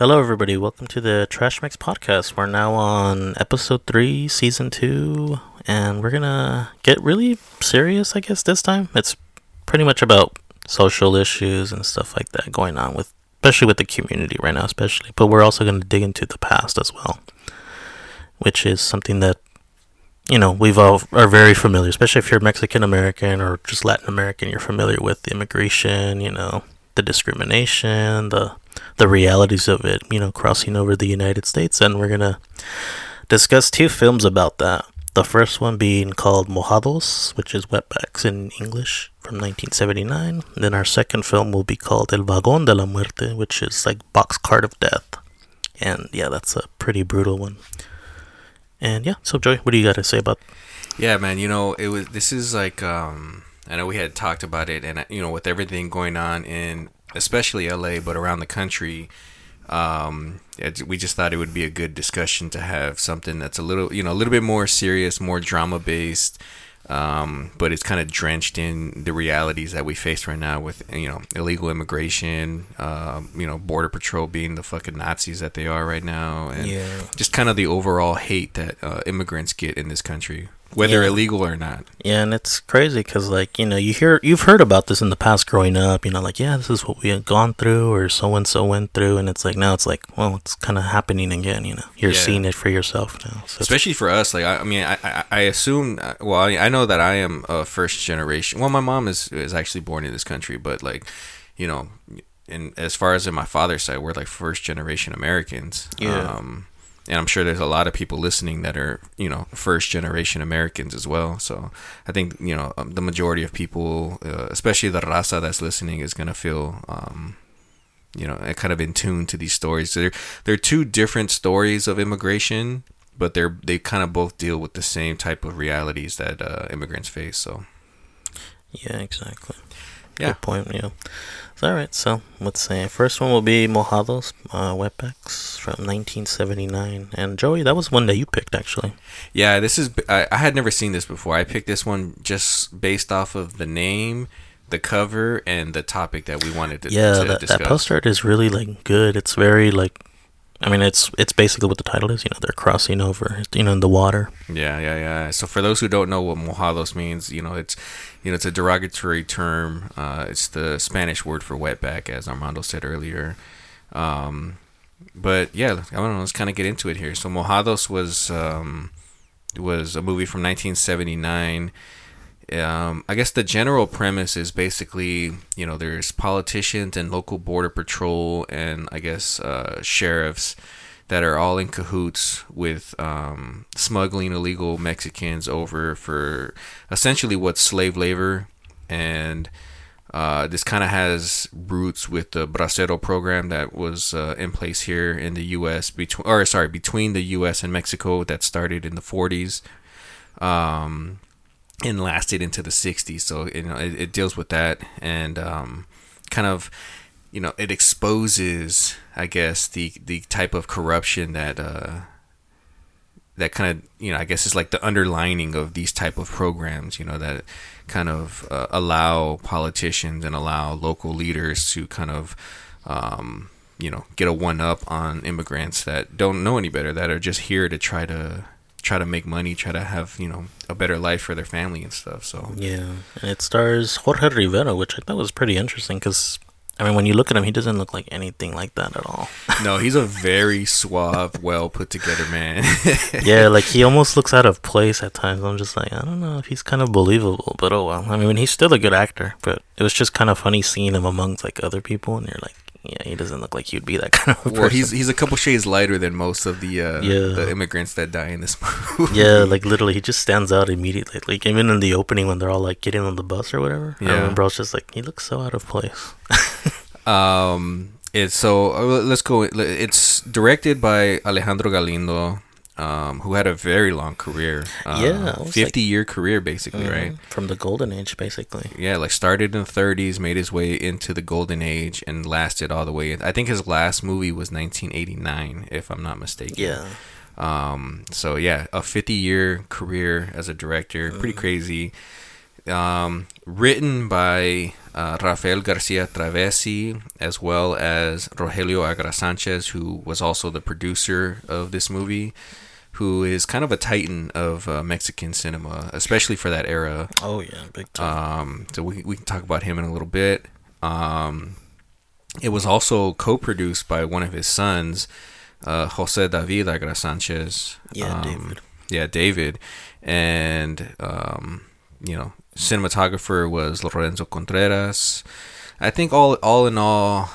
Hello, everybody. Welcome to the Trash Mix podcast. We're now on episode 3, season 2, and we're gonna get really serious, I guess, this time. It's pretty much about social issues and stuff like that going on with, especially with the community right now, especially. But we're also gonna dig into the past as well, which is something that we've all are very familiar, especially if you're Mexican American or just Latin American. You're familiar with the immigration, the discrimination, the realities of it, crossing over the United States. And we're gonna discuss 2 films about that. The first one being called Mojados, which is wetbacks in English, from 1979. And then our second film will be called El Vagón de la Muerte, which is like Boxcart of Death. And yeah, that's a pretty brutal one. And yeah, so Joey, what do you got to say about? Yeah, man. This is like I know we had talked about it, and with everything going on in especially LA, but around the country, we just thought it would be a good discussion to have something that's a little bit more serious, more drama based, but it's kind of drenched in the realities that we face right now with illegal immigration, border patrol being the fucking Nazis that they are right now, and just kind of the overall hate that immigrants get in this country, whether illegal or not. Yeah, and it's crazy because, you've heard about this in the past growing up, this is what we had gone through or so-and-so went through, and it's like, now it's like, well, it's kind of happening again, you're seeing it for yourself now. So especially for us, I assume, I know that I am a first generation, well, my mom is actually born in this country, but and as far as in my father's side, we're like first generation Americans. And I'm sure there's a lot of people listening that are, first generation Americans as well. So I think, the majority of people, especially the raza that's listening, is going to feel, kind of in tune to these stories. They're 2 different stories of immigration, but they kind of both deal with the same type of realities that immigrants face. So. Yeah, exactly. Yeah. Good point. Yeah. All right, so let's say first one will be Mojados, wetbacks from 1979. And Joey, that was one that you picked, actually. Yeah, I had never seen this before. I picked this one just based off of the name, the cover, and the topic that we wanted to discuss. That poster art is really good. It's very it's basically what the title is. They're crossing over, in the water. Yeah. So for those who don't know what Mojados means, it's a derogatory term. It's the Spanish word for wetback, as Armando said earlier. But yeah, I don't know. Let's kind of get into it here. So Mojados was a movie from 1979. I guess the general premise is basically, there's politicians and local border patrol and I guess sheriffs that are all in cahoots with smuggling illegal Mexicans over for essentially what's slave labor. And this kind of has roots with the Bracero program that was in place here in the U.S. between the U.S. and Mexico, that started in the 40s. And lasted into the 60s. So, it deals with that and kind of, it exposes, I guess, the type of corruption that kind of, I guess is like the underlining of these type of programs, that kind of allow politicians and allow local leaders to kind of, get a one-up on immigrants that don't know any better, that are just here to try to make money, try to have, a better life for their family and stuff. So yeah, and it stars Jorge Rivera, which I thought was pretty interesting because, when you look at him, he doesn't look like anything like that at all. No, he's a very suave, well put together man. Yeah, he almost looks out of place at times. I'm just like, I don't know if he's kind of believable, but oh well. He's still a good actor, but it was just kind of funny seeing him amongst other people, and you're like, yeah, he doesn't look like he'd be that kind of a person. Well, he's a couple shades lighter than most of the immigrants that die in this movie. Yeah, literally, he just stands out immediately. Even in the opening when they're all getting on the bus or whatever. Yeah. I remember I was just he looks so out of place. Let's go. It's directed by Alejandro Galindo, who had a very long career. 50-year career, basically, right? From the golden age, basically. Yeah, started in the 30s, made his way into the golden age, and lasted all the way. I think his last movie was 1989, if I'm not mistaken. Yeah. So yeah, a 50-year career as a director, pretty crazy. Written by Rafael Garcia Travesi, as well as Rogelio Agra Sanchez, who was also the producer of this movie, who is kind of a titan of Mexican cinema, especially for that era. Oh yeah, big time. So we can talk about him in a little bit. It was also co-produced by one of his sons, Jose David Agra Sanchez. Yeah, David. Yeah, David. And, cinematographer was Lorenzo Contreras. I think all in all,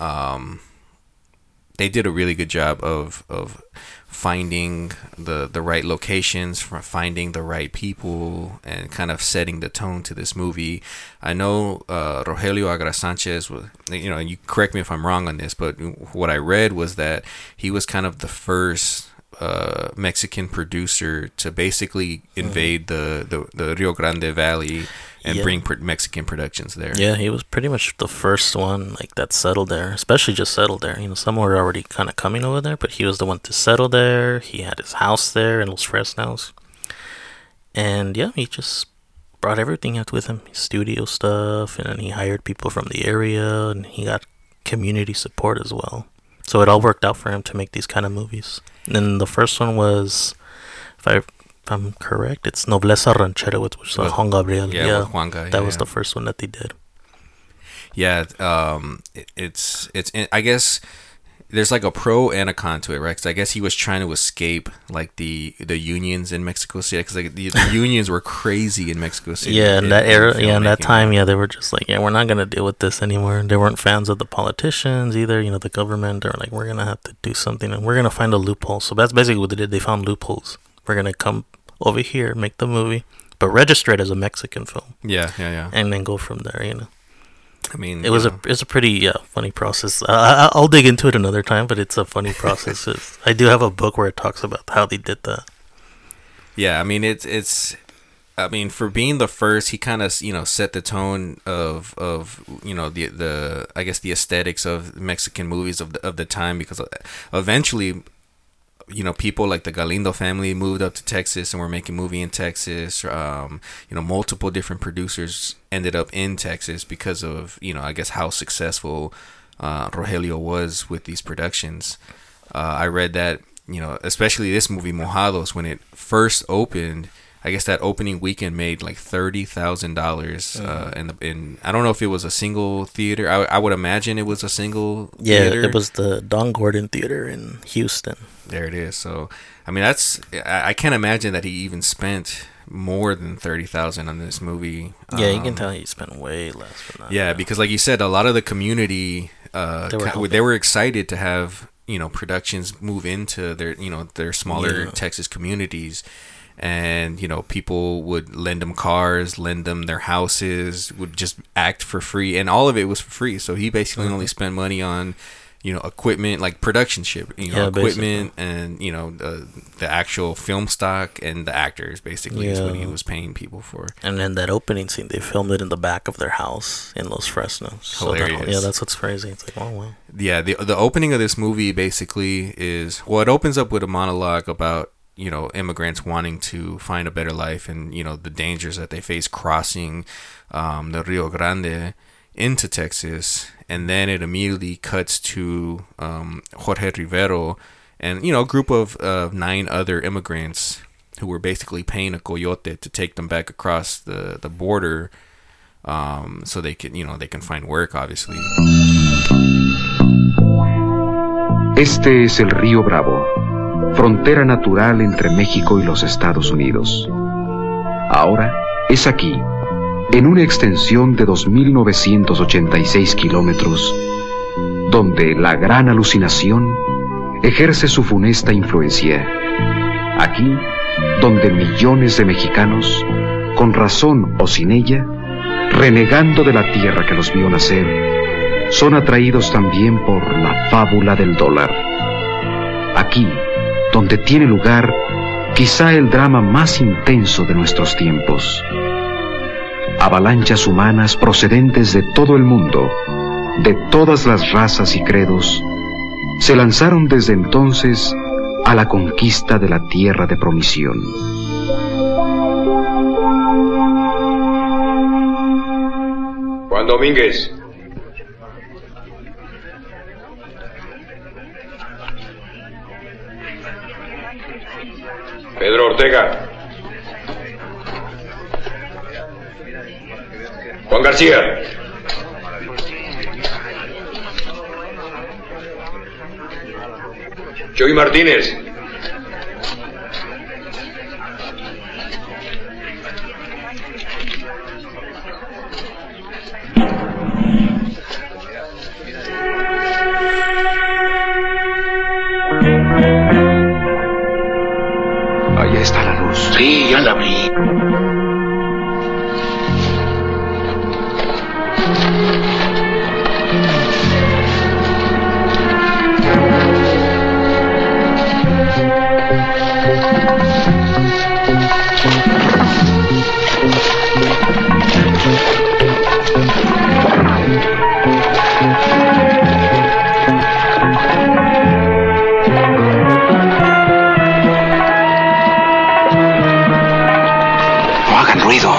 they did a really good job of finding the right locations, finding the right people, and kind of setting the tone to this movie. I know Rogelio Agra Sanchez was, you correct me if I'm wrong on this, but what I read was that he was kind of the first Mexican producer to basically invade the Rio Grande Valley and bring Mexican productions there. Yeah, he was pretty much the first one that settled there, especially just settled there. Some were already kind of coming over there, but he was the one to settle there. He had his house there in Los Fresnos. And yeah, he just brought everything out with him, studio stuff, and then he hired people from the area, and he got community support as well. So it all worked out for him to make these kind of movies. And then the first one was, if I'm correct, it's Nobleza Ranchera, which was Juan Gabriel. Yeah, Juan Gabriel. That was the first one that they did. Yeah, it's I guess there's a pro and a con to it, right? Because I guess he was trying to escape the unions in Mexico City, because the unions were crazy in Mexico City. Yeah, in that era, in that time, they were just we're not gonna deal with this anymore. They weren't fans of the politicians either. The government. They were we're gonna have to do something, and we're gonna find a loophole. So that's basically what they did. They found loopholes. We're gonna come over here, make the movie, but register it as a Mexican film. Yeah. And then go from there. I mean, it's a pretty funny process. I'll dig into it another time, but it's a funny process. I do have a book where it talks about how they did that. Yeah, I mean it's for being the first, he kind of set the tone of the I guess the aesthetics of Mexican movies of the time, because eventually people like the Galindo family moved up to Texas and were making movie in Texas. Multiple different producers ended up in Texas because of, I guess how successful Rogelio was with these productions. I read that, especially this movie Mojados, when it first opened, I guess that opening weekend made $30,000. In I don't know if it was a single theater. I would imagine it was a single theater. Yeah, it was the Don Gordon Theater in Houston. There it is. So, I mean, I can't imagine that he even spent more than $30,000 on this movie. Yeah, you can tell he spent way less than that. Yeah, because like you said, a lot of the community, they were excited to have, productions move into their smaller Texas communities. And people would lend them cars, lend them their houses, would just act for free, and all of it was for free. So he basically only spent money on equipment, like production ship, equipment, and the actual film stock and the actors, basically is what he was paying people for. And then that opening scene, they filmed it in the back of their house in Los Fresnos. Hilarious. That's what's crazy. It's oh wow. Yeah, the opening of this movie basically is, it opens up with a monologue about immigrants wanting to find a better life, and the dangers that they face crossing the Rio Grande into Texas. And then it immediately cuts to Jorge Rivero and a group of 9 other immigrants who were basically paying a coyote to take them back across the border, so they can find work, obviously. Este es el Río Bravo, frontera natural entre México y los Estados Unidos. Ahora es aquí, en una extensión de 2.986 kilómetros, donde la gran alucinación ejerce su funesta influencia. Aquí, donde millones de mexicanos, con razón o sin ella, renegando de la tierra que los vio nacer, son atraídos también por la fábula del dólar. Aquí, donde tiene lugar quizá el drama más intenso de nuestros tiempos. Avalanchas humanas procedentes de todo el mundo, de todas las razas y credos, se lanzaron desde entonces a la conquista de la tierra de promisión. Juan Domínguez. Pedro Ortega. Juan García. Joey Martínez. Allá está la luz. Sí, ya la vi. No hagan ruido.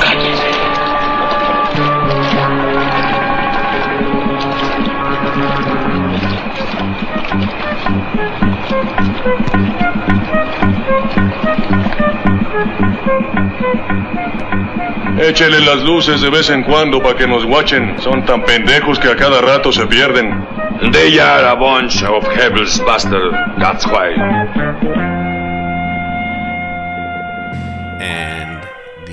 Échele las luces de vez en cuando para que nos guachen. Son tan pendejos que a cada rato se pierden. They are a bunch of Hebel's bastard. That's why. And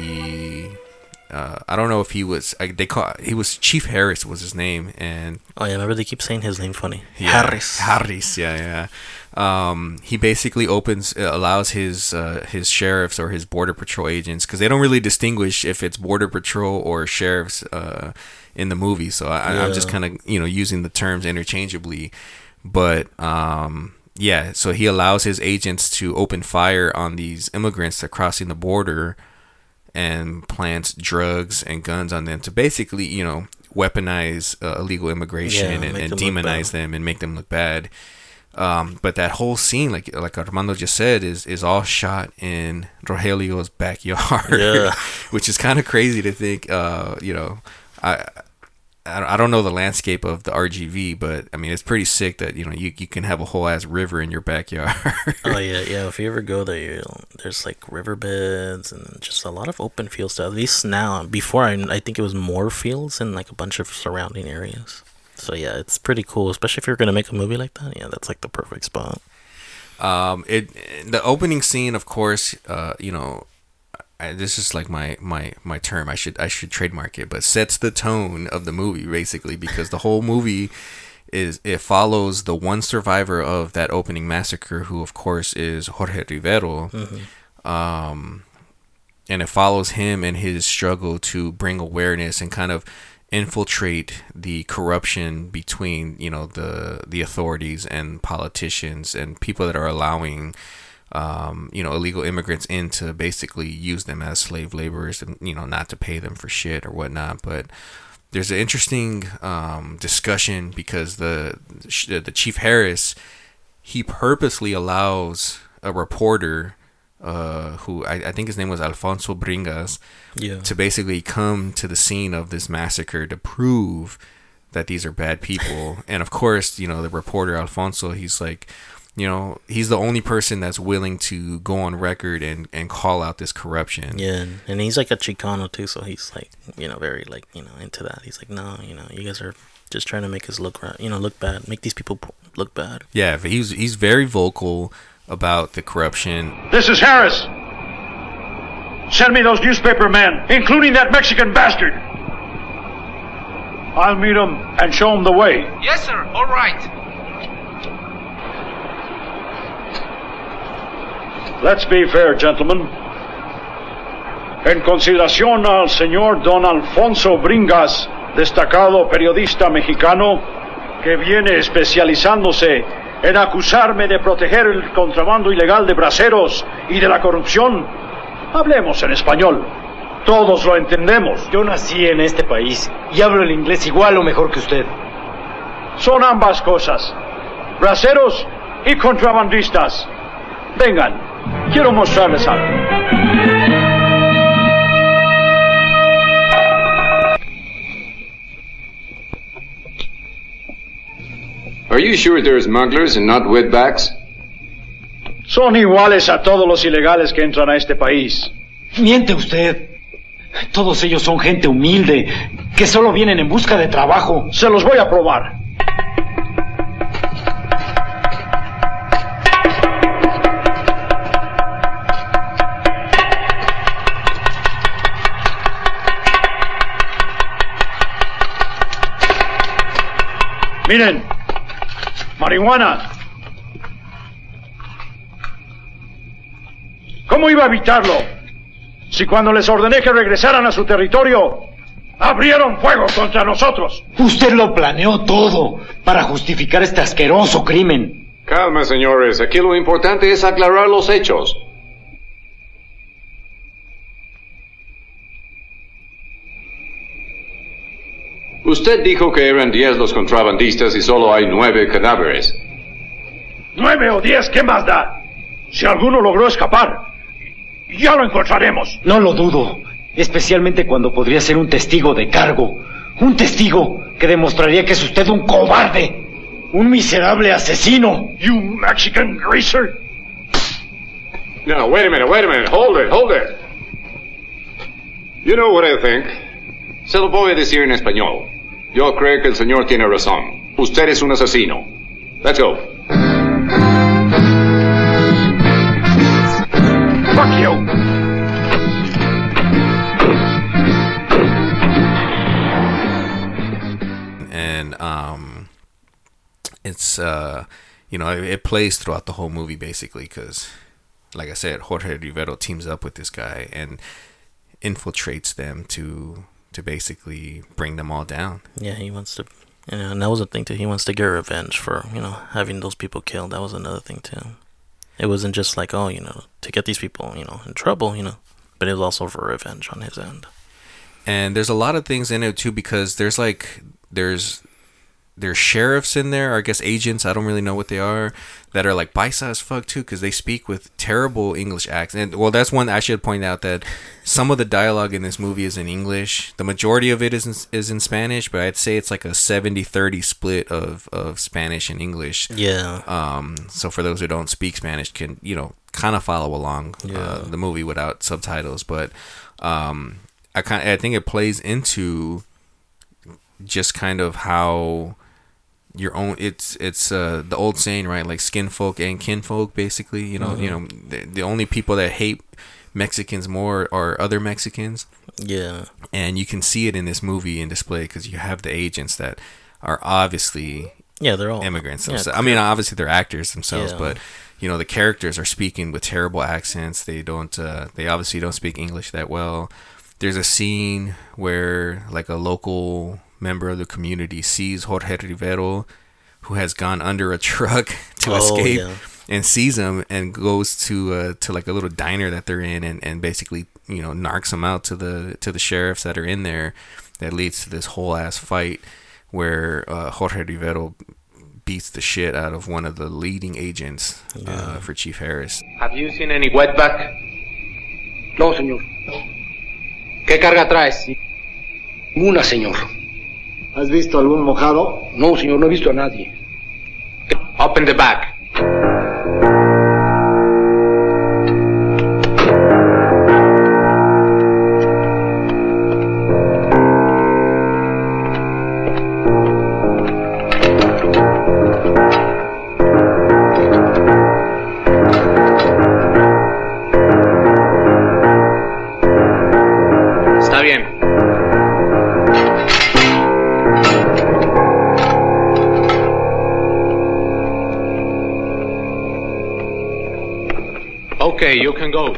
I don't know if he was he was Chief Harris was his name, and Oh yeah, remember they keep saying his name funny. yeah, Harris. yeah. He basically allows his sheriffs or his border patrol agents, because they don't really distinguish if it's border patrol or sheriffs in the movie. So I'm just kind of using the terms interchangeably, but yeah. So he allows his agents to open fire on these immigrants that are crossing the border, and plants drugs and guns on them to basically weaponize illegal immigration and demonize them and make them look bad. But that whole scene, like Armando just said, is all shot in Rogelio's backyard, which is kind of crazy to think. I don't know the landscape of the RGV, but I mean it's pretty sick that you can have a whole ass river in your backyard. Oh yeah. If you ever go there, there's like riverbeds and just a lot of open fields. At least now, before I think it was more fields and like a bunch of surrounding areas. So yeah, it's pretty cool, especially if you're gonna make a movie like that. Yeah, that's like the perfect spot. The opening scene, of course, this is like my term. I should trademark it, but sets the tone of the movie basically, because the whole movie it follows the one survivor of that opening massacre, who of course is Jorge Rivero. Mm-hmm. And it follows him and his struggle to bring awareness and kind of infiltrate the corruption between the authorities and politicians and people that are allowing illegal immigrants in to basically use them as slave laborers and not to pay them for shit or whatnot. But there's an interesting discussion because the Chief Harris, he purposely allows a reporter who I think his name was Alfonso Bringas, to basically come to the scene of this massacre to prove that these are bad people. And of course, the reporter Alfonso, he's like, he's the only person that's willing to go on record and call out this corruption. Yeah, and he's like a Chicano too, so he's like, very like, into that. He's like, no, you guys are just trying to make us look bad, make these people look bad. Yeah, but he's very vocal about the corruption. This is Harris. Send me those newspaper men, including that Mexican bastard. I'll meet him and show him the way. Yes, sir. All right. Let's be fair, gentlemen. En consideración al señor Don Alfonso Bringas, destacado periodista mexicano, que viene especializándose en acusarme de proteger el contrabando ilegal de braceros y de la corrupción, hablemos en español. Todos lo entendemos. Yo nací en este país y hablo el inglés igual o mejor que usted. Son ambas cosas, braceros y contrabandistas. Vengan, quiero mostrarles algo. you sure they're smugglers and not wetbacks? Son iguales a todos los ilegales que entran a este país. Miente usted. Todos ellos son gente humilde, que solo vienen en busca de trabajo. Se los voy a probar. Miren, marihuana. ¿Cómo iba a evitarlo? Si cuando les ordené que regresaran a su territorio, abrieron fuego contra nosotros. Usted lo planeó todo para justificar este asqueroso crimen. Calma, señores. Aquí lo importante es aclarar los hechos. Usted dijo que eran 10 los contrabandistas y solo hay 9 cadáveres. 9 o 10, ¿qué más da? Si alguno logró escapar, ya lo encontraremos. No lo dudo, especialmente cuando podría ser un testigo de cargo. Un testigo que demostraría que es usted un cobarde, un miserable asesino. You Mexican greaser. No, wait a minute. Hold it. You know what I think? Se lo voy a decir en español. Yo creo que el señor tiene razón. Usted es un asesino. Let's go. Fuck you. And it's it plays throughout the whole movie basically because, like I said, Jorge Rivero teams up with this guy and infiltrates them to basically bring them all down. Yeah, he wants to, and that was a thing too. He wants to get revenge for, having those people killed. That was another thing too. It wasn't just like, to get these people, in trouble, but it was also for revenge on his end. And there's a lot of things in it too because there's sheriffs in there, or I guess agents, I don't really know what they are, that are like paisa as fuck too because they speak with terrible English accents. And well, that's one I should point out, that some of the dialogue in this movie is in English. The majority of it is in Spanish, but I'd say it's like a 70-30 split of Spanish and English. Yeah. So for those who don't speak Spanish can, kind of follow along the movie without subtitles. But I think it plays into just kind of how your own, it's the old saying, right? Like skin folk and kinfolk, basically. The only people that hate Mexicans more are other Mexicans. Yeah. And you can see it in this movie in display because you have the agents that are obviously they're all immigrants themselves. I mean, obviously they're actors themselves, but the characters are speaking with terrible accents. They obviously don't speak English that well. There's a scene where like a local member of the community sees Jorge Rivero, who has gone under a truck to escape, and sees him and goes to like a little diner that they're in and basically narcs him out to the sheriffs that are in there. That leads to this whole ass fight where Jorge Rivero beats the shit out of one of the leading agents for Chief Harris. Have you seen any wetback? No, señor. ¿Qué carga traes? Una, señor. ¿Has visto algún mojado? No, señor, no he visto a nadie. Open the bag. Está bien. Okay, you can go.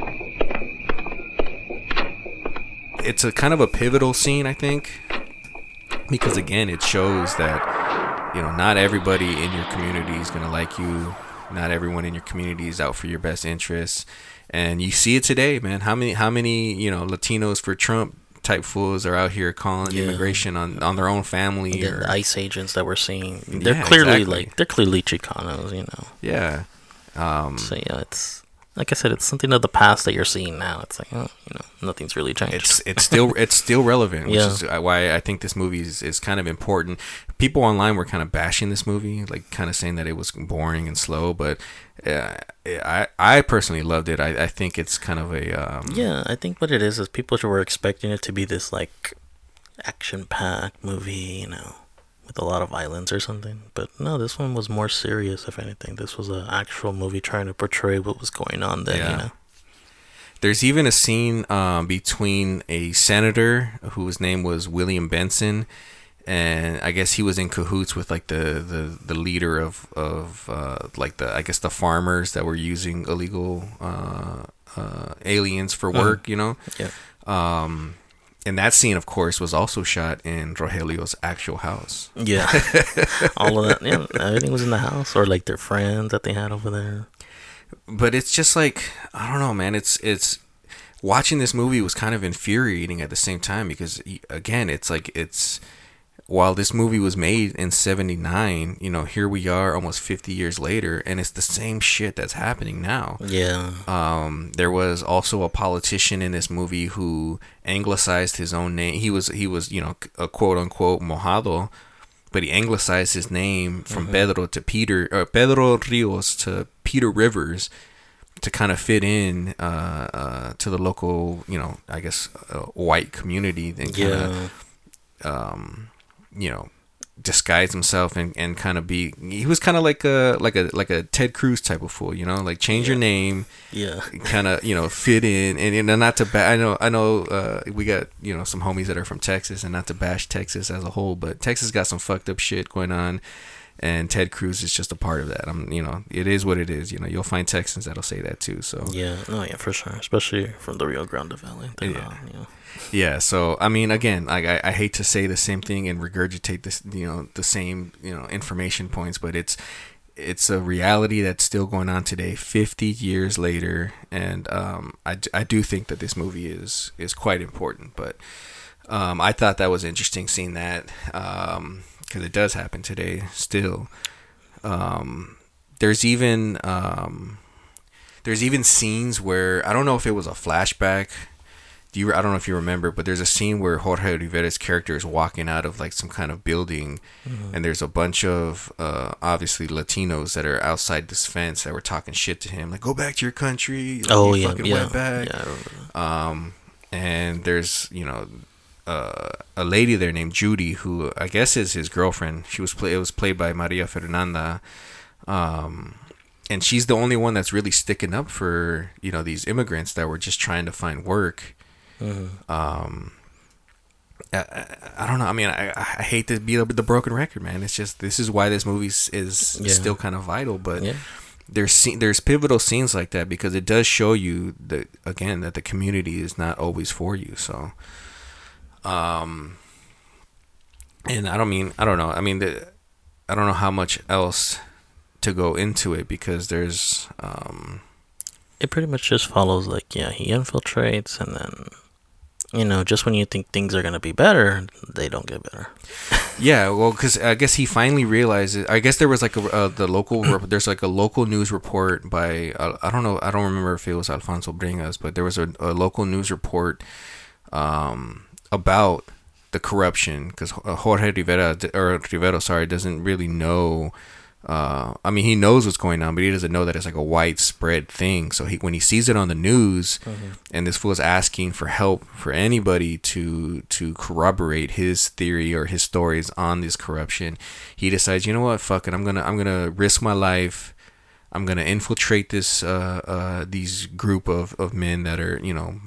It's a kind of a pivotal scene, I think, because again, it shows that not everybody in your community is gonna like you. Not everyone in your community is out for your best interests, and you see it today, man. How many Latinos for Trump type fools are out here calling immigration on their own family, or the ICE agents that we're seeing. They're clearly they're clearly Chicanos, Yeah. So it's like I said, it's something of the past that you're seeing now. It's like, oh, nothing's really changed. It's still relevant, which is why I think this movie is kind of important. People online were kind of bashing this movie, like kind of saying that it was boring and slow, but I personally loved it. I think it's kind of a I think what it is people were expecting it to be this like action-packed movie, with a lot of violence or something. But no, this one was more serious, if anything. This was an actual movie trying to portray what was going on then, There's even a scene between a senator whose name was William Benson, and I guess he was in cahoots with like the leader of like the farmers that were using illegal aliens for work, And that scene, of course, was also shot in Rogelio's actual house. Yeah. All of that. Yeah, everything was in the house, or like their friends that they had over there. But it's just like, I don't know, man. It's watching this movie was kind of infuriating at the same time because, again, while this movie was made in 79, here we are almost 50 years later, and it's the same shit that's happening now. Yeah. There was also a politician in this movie who anglicized his own name. He was a quote unquote mojado, but he anglicized his name from Pedro to Peter, or Pedro Rios to Peter Rivers, to kind of fit in to the local, I guess, white community, and kind of disguise himself and kind of be. He was kind of like a Ted Cruz type of fool, like change your name, kind of fit in, and not to I know we got some homies that are from Texas, and not to bash Texas as a whole, but Texas got some fucked up shit going on. And Ted Cruz is just a part of that. It is what it is. You'll find Texans that'll say that too. So for sure, especially from the Rio Grande Valley. Yeah. So again, I hate to say the same thing and regurgitate this, the same, information points, but it's a reality that's still going on today, 50 years later, and I do think that this movie is quite important. But I thought that was interesting seeing that. Because it does happen today still. There's even scenes where, I don't know if it was a flashback. I don't know if you remember, but there's a scene where Jorge Rivera's character is walking out of like some kind of building, and there's a bunch of obviously Latinos that are outside this fence that were talking shit to him, like, go back to your country. Like, fucking went back. And there's a lady there named Judy, who I guess is his girlfriend. It was played by Maria Fernanda, and she's the only one that's really sticking up for these immigrants that were just trying to find work. I don't know. I hate to be the broken record, man. It's just, this is why this movie is still kind of vital, but there's pivotal scenes like that because it does show you that the community is not always for you. So. And I don't know. I don't know how much else to go into it because there's it pretty much just follows he infiltrates, and then just when you think things are gonna be better, they don't get better. Yeah, well, because I guess he finally realizes. I guess there was like there's like a local news report by I don't know. I don't remember if it was Alfonso Bringas, but there was a local news report about the corruption, because Jorge Rivero doesn't really know. He knows what's going on, but he doesn't know that it's like a widespread thing. So when he sees it on the news, and this fool is asking for help for anybody to corroborate his theory or his stories on this corruption, he decides, you know what, fuck it, I'm gonna risk my life. I'm gonna infiltrate this these group of men that are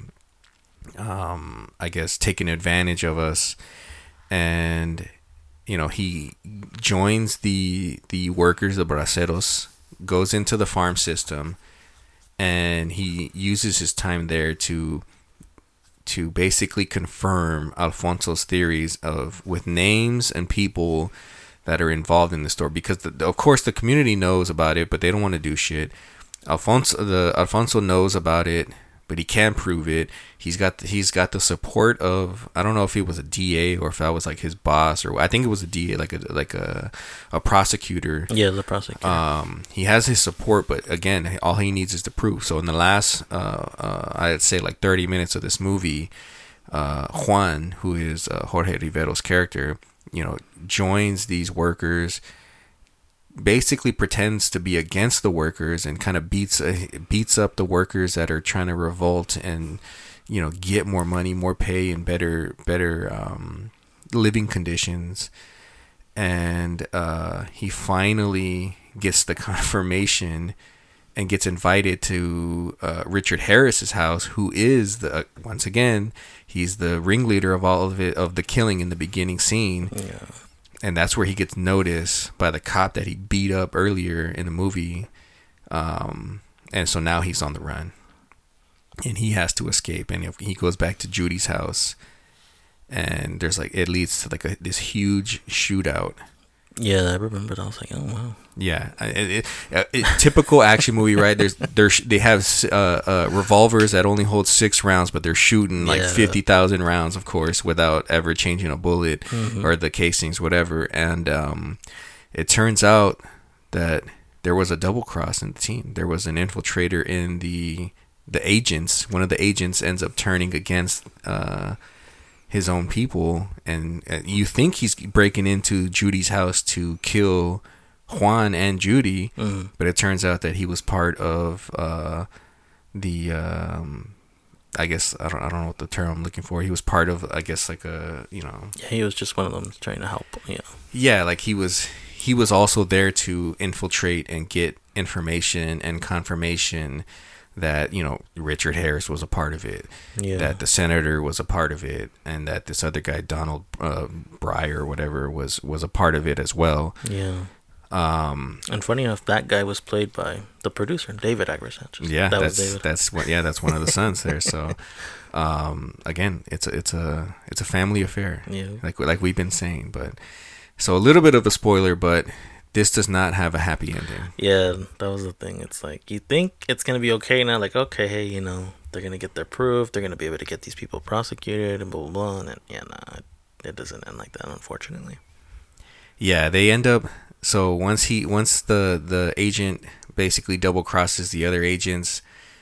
I guess taking advantage of us, and he joins the workers, the braceros, goes into the farm system, and he uses his time there to basically confirm Alfonso's theories with names and people that are involved in the story, because of course the community knows about it, but they don't want to do shit. Alfonso knows about it, but he can prove it. He's got the support of, I don't know if he was a DA or if I was like his boss, or I think it was a DA, like a prosecutor. Yeah, the prosecutor. He has his support, but again, all he needs is the proof. So in the last, I'd say like 30 minutes of this movie, Juan, who is Jorge Rivero's character, joins these workers, basically pretends to be against the workers and kind of beats up the workers that are trying to revolt and get more money, more pay, and better living conditions. And he finally gets the confirmation and gets invited to Richard Harris's house, who is once again, he's the ringleader of all of it, of the killing in the beginning scene. Yeah. And that's where he gets noticed by the cop that he beat up earlier in the movie. And so now he's on the run. And he has to escape. And he goes back to Judy's house. And there's it leads to this huge shootout. Yeah, I remember. I was like, oh wow. Yeah, typical action movie, right? They have revolvers that only hold 6 rounds, but they're shooting 50,000 rounds, of course, without ever changing a bullet or the casings, whatever. And it turns out that there was a double cross in the team. There was an infiltrator in the agents. One of the agents ends up turning against his own people, and you think he's breaking into Judy's house to kill Juan and Judy, but it turns out that he was part of the I guess I don't know what the term I'm looking for. He was part of, I guess, Yeah, he was just one of them trying to help. Yeah, he was also there to infiltrate and get information and confirmation that Richard Harris was a part of it, that the senator was a part of it, and that this other guy, Donald Breyer or whatever, was a part of it as well. Yeah. And funny enough, that guy was played by the producer, David Agra Sanchez. Yeah, that's one of the sons there. So, again, it's a family affair. Yeah. Like we've been saying, but so a little bit of a spoiler, but this does not have a happy ending. Yeah, that was the thing. It's you think it's gonna be okay now. Okay, hey, they're gonna get their proof. They're gonna be able to get these people prosecuted and blah blah blah. And then, it doesn't end like that, unfortunately. Yeah, they end up. So once the agent basically double crosses the other agents,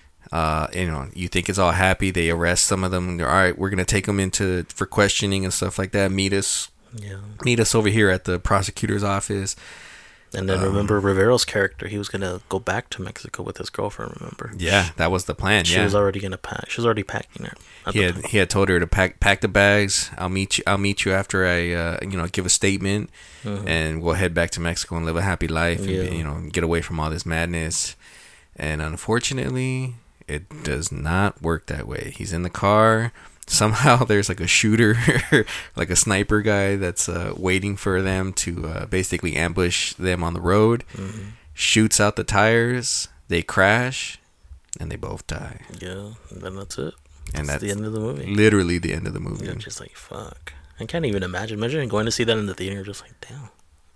you think it's all happy. They arrest some of them. They're all right. We're gonna take them for questioning and stuff like that. Meet us over here at the prosecutor's office. And then remember Rivero's character, he was going to go back to Mexico with his girlfriend, remember? Yeah, that was the plan, She was already going to pack. She was already packing her. He had told her to pack the bags. I'll meet you after I give a statement, and we'll head back to Mexico and live a happy life and get away from all this madness. And unfortunately, it does not work that way. He's in the car. Somehow there's a shooter, like a sniper guy that's waiting for them to basically ambush them on the road. Shoots out the tires, they crash, and they both die. Yeah, and then that's it. And that's the end of the movie. Literally the end of the movie. You're just fuck. I can't even imagine. Imagine going to see that in the theater, just damn.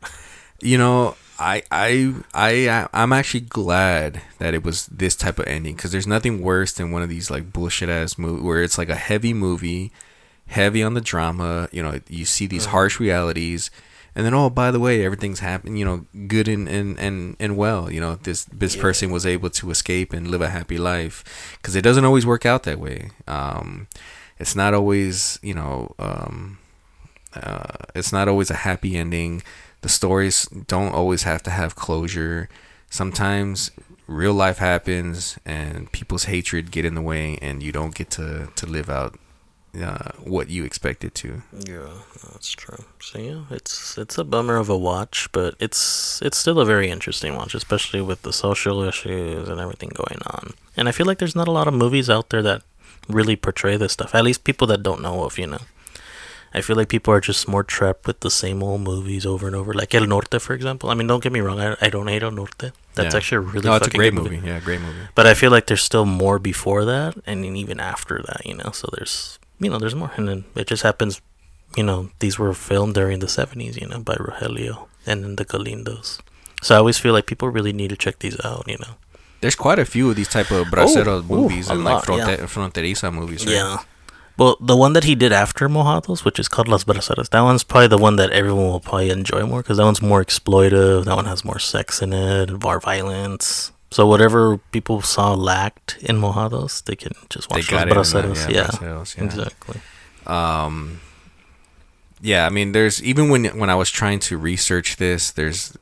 I'm actually glad that it was this type of ending, because there's nothing worse than one of these bullshit ass movies where it's a heavy movie, heavy on the drama. You see these harsh realities, and then by the way, everything's happened. Good and well. This person was able to escape and live a happy life, because it doesn't always work out that way. It's not always it's not always a happy ending. The stories don't always have to have closure. Sometimes real life happens and people's hatred get in the way, and you don't get to live out what you expected to. Yeah, that's true. So yeah, it's a bummer of a watch, but it's still a very interesting watch, especially with the social issues and everything going on. And I feel like there's not a lot of movies out there that really portray this stuff. At least people that don't know of, I feel like people are just more trapped with the same old movies over and over. Like El Norte, for example. I mean, don't get me wrong. I don't hate El Norte. That's actually a really it's a great movie. Yeah, great movie. But I feel like there's still more before that, and even after that, So there's, there's more. And then it just happens, these were filmed during the 70s, by Rogelio and then the Galindos. So I always feel like people really need to check these out, There's quite a few of these type of braceros movies and like yeah. fronteriza movies, right? Yeah. Well, the one that he did after Mojados, which is called Las Braceras, that one's probably the one that everyone will probably enjoy more because that one's more exploitive. That one has more sex in it, more violence. So whatever people saw lacked in Mojados, they can just watch Las Braceras. Braceros, yeah, exactly. Yeah, I mean, there's even when I was trying to research this,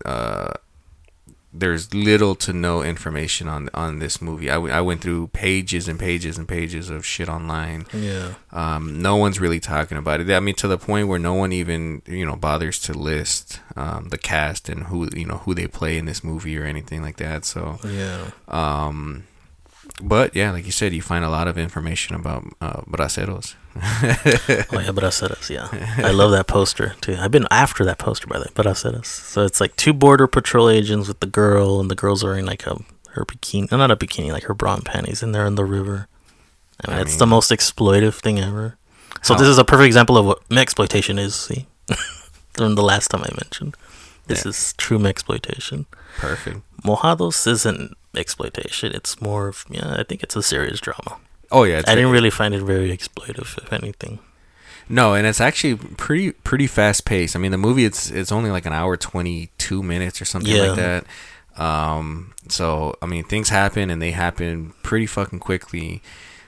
there's little to no information on this movie. I went through pages and pages and pages of shit online. Yeah. No one's really talking about it. I mean, to the point where no one even bothers to list the cast and who they play in this movie or anything like that. So yeah. But yeah, like you said, you find a lot of information about braceros. Oh yeah, braceros. Yeah, I love that poster too. I've been after that poster by the braceros. So it's like 2 border patrol agents with the girl, and the girl's wearing like her bikini, not a bikini, like her bra and panties, and they're in the river. I mean, it's the most exploitive thing ever. So this is a perfect example of what mexploitation is. See, from the last time I mentioned, this is true mexploitation. Perfect. Mojados isn't exploitation. It's more of, I think it's a serious drama. Oh yeah, I didn't really find it very exploitive, if anything. No, and it's actually pretty fast paced. I mean, the movie it's only like an hour 22 minutes or something like that. So I mean, things happen and they happen pretty fucking quickly.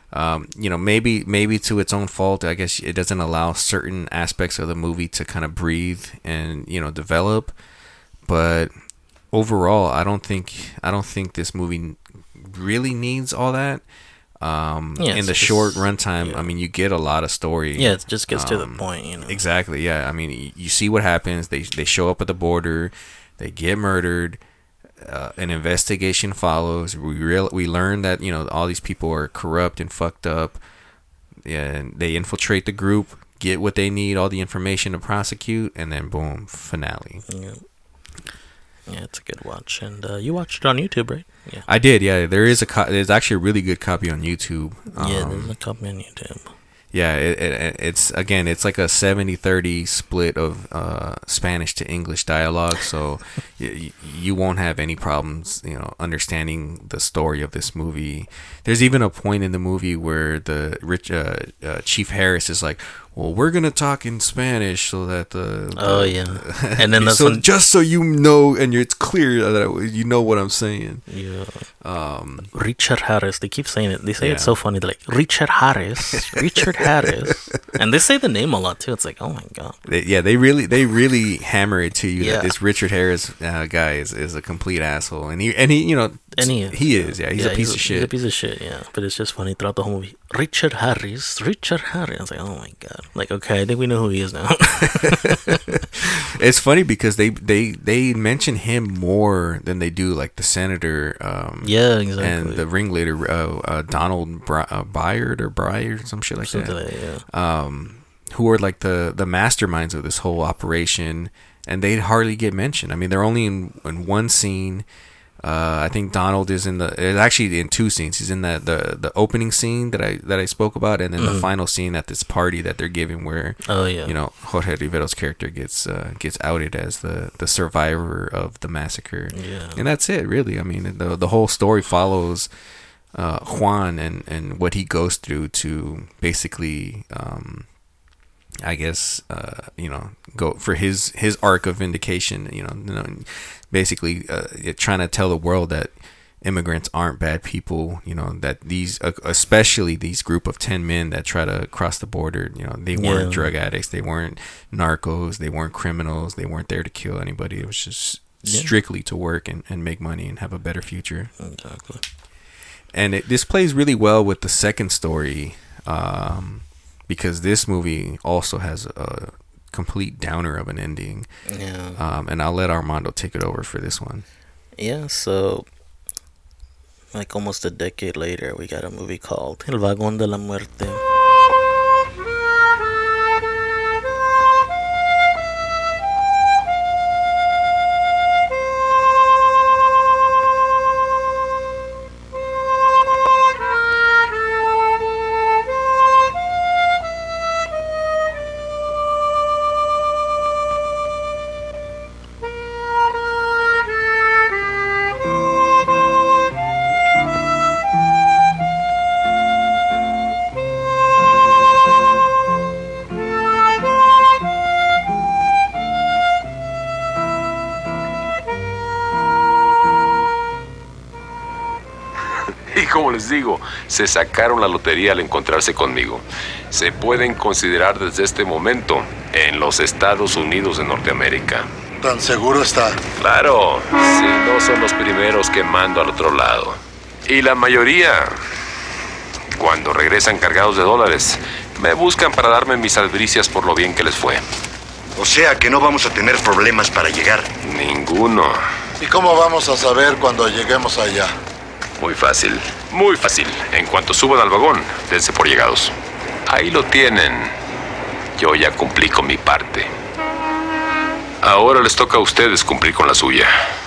Maybe to its own fault, I guess it doesn't allow certain aspects of the movie to kind of breathe and develop. But overall, I don't think this movie really needs all that. In the short runtime, I mean, you get a lot of story. Yeah, it just gets to the point, Exactly. Yeah, I mean, you see what happens. They show up at the border, they get murdered. An investigation follows. We learn that all these people are corrupt and fucked up. And they infiltrate the group, get what they need, all the information to prosecute, and then boom, finale. Yeah, it's a good watch, and you watched it on YouTube, right? Yeah, I did. Yeah, there's actually a really good copy on YouTube. There's a copy on YouTube. Yeah, it's like a 70-30 split of Spanish to English dialogue, so you won't have any problems, understanding the story of this movie. There's even a point in the movie where the Chief Harris is like, well, we're gonna talk in Spanish so that and then that's just so you know, and it's clear that you know what I'm saying. Yeah. Richard Harris. They keep saying it. They say it's so funny. They're like Richard Harris, Richard Harris, and they say the name a lot too. It's like, oh my god. They really hammer it to you that this Richard Harris guy is a complete asshole, and he is. He's a piece of shit. He's a piece of shit. Yeah, but it's just funny throughout the whole movie. Richard Harris. I was like, oh my god. Like, okay, I think we know who he is now. It's funny because they mention him more than they do like the senator. Exactly. And the ringleader, Donald Byard or Breyer, some shit like something that. Who are like the masterminds of this whole operation, and they hardly get mentioned. I mean, they're only in one scene. I think Donald is actually in 2 scenes. He's in the opening scene that I spoke about, and then the final scene at this party that they're giving, where Jorge Rivero's character gets outed as the survivor of the massacre. Yeah. And that's it, really. I mean, the whole story follows Juan and what he goes through to basically I guess go for his arc of vindication, basically trying to tell the world that immigrants aren't bad people, that these, especially these group of 10 men that try to cross the border, they weren't drug addicts, they weren't narcos, they weren't criminals, they weren't there to kill anybody. It was just strictly to work and make money and have a better future. Exactly. And this plays really well with the second story, because this movie also has a complete downer of an ending. Yeah. And I'll let Armando take it over for this one. Yeah, so like almost a decade later, we got a movie called El Vagón de la Muerte. Como les digo, se sacaron la lotería al encontrarse conmigo. Se pueden considerar desde este momento en los Estados Unidos de Norteamérica. ¿Tan seguro está? Claro, si no son los primeros que mando al otro lado. Y la mayoría, cuando regresan cargados de dólares, me buscan para darme mis albricias por lo bien que les fue. O sea que no vamos a tener problemas para llegar. Ninguno. ¿Y cómo vamos a saber cuando lleguemos allá? Muy fácil, muy fácil. En cuanto suban al vagón, dense por llegados. Ahí lo tienen. Yo ya cumplí con mi parte. Ahora les toca a ustedes cumplir con la suya.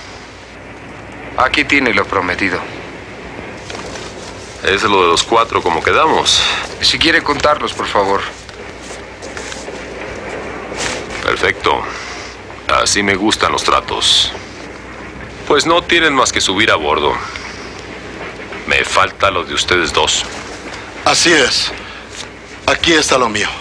Aquí tiene lo prometido. Es lo de los 4 como quedamos. Si quiere contarlos, por favor. Perfecto. Así me gustan los tratos. Pues no tienen más que subir a bordo. Me falta lo de ustedes 2. Así es. Aquí está lo mío.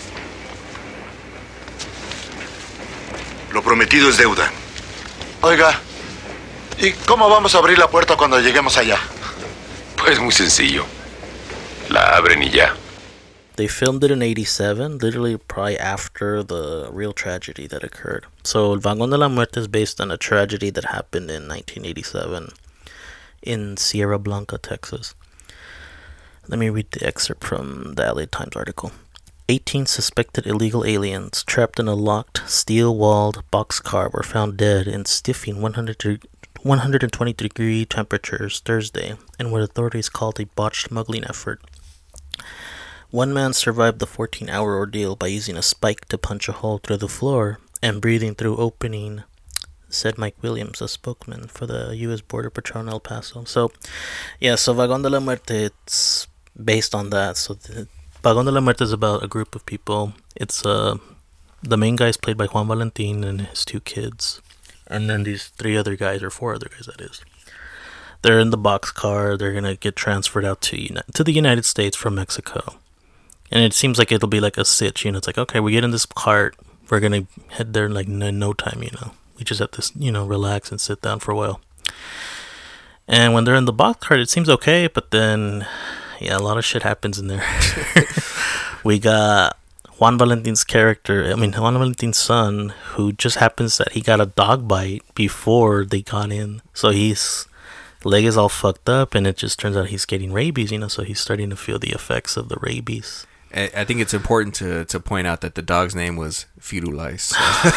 Lo prometido es deuda. Oiga, ¿y cómo vamos a abrir la puerta cuando lleguemos allá? Pues muy sencillo. La abren y ya. They filmed it in 87, literally probably after the real tragedy that occurred. So El Vagón de la Muerte is based on a tragedy that happened in 1987 in Sierra Blanca, Texas. Let me read the excerpt from the LA Times article. 18 suspected illegal aliens trapped in a locked, steel-walled boxcar were found dead in stiffing 120-degree temperatures Thursday in what authorities called a botched smuggling effort. One man survived the 14-hour ordeal by using a spike to punch a hole through the floor and breathing through opening, said Mike Williams, a spokesman for the U.S. Border Patrol in El Paso. So, yeah, so Vagón de la Muerte, it's based on that. So, Vagón de la Muerte is about a group of people. It's, the main guy is played by Juan Valentin and his 2 kids. And then these 3 other guys, or 4 other guys, that is. They're in the boxcar. They're going to get transferred out to the United States from Mexico. And it seems like it'll be like a sitch, it's like, okay, we get in this cart, we're gonna head there in like no time, We just have to, relax and sit down for a while. And when they're in the box cart, it seems okay, but then, yeah, a lot of shit happens in there. We got Juan Valentin's Juan Valentin's son, who just happens that he got a dog bite before they got in. So his leg is all fucked up, and it just turns out he's getting rabies, so he's starting to feel the effects of the rabies. I think it's important to point out that the dog's name was Firulais.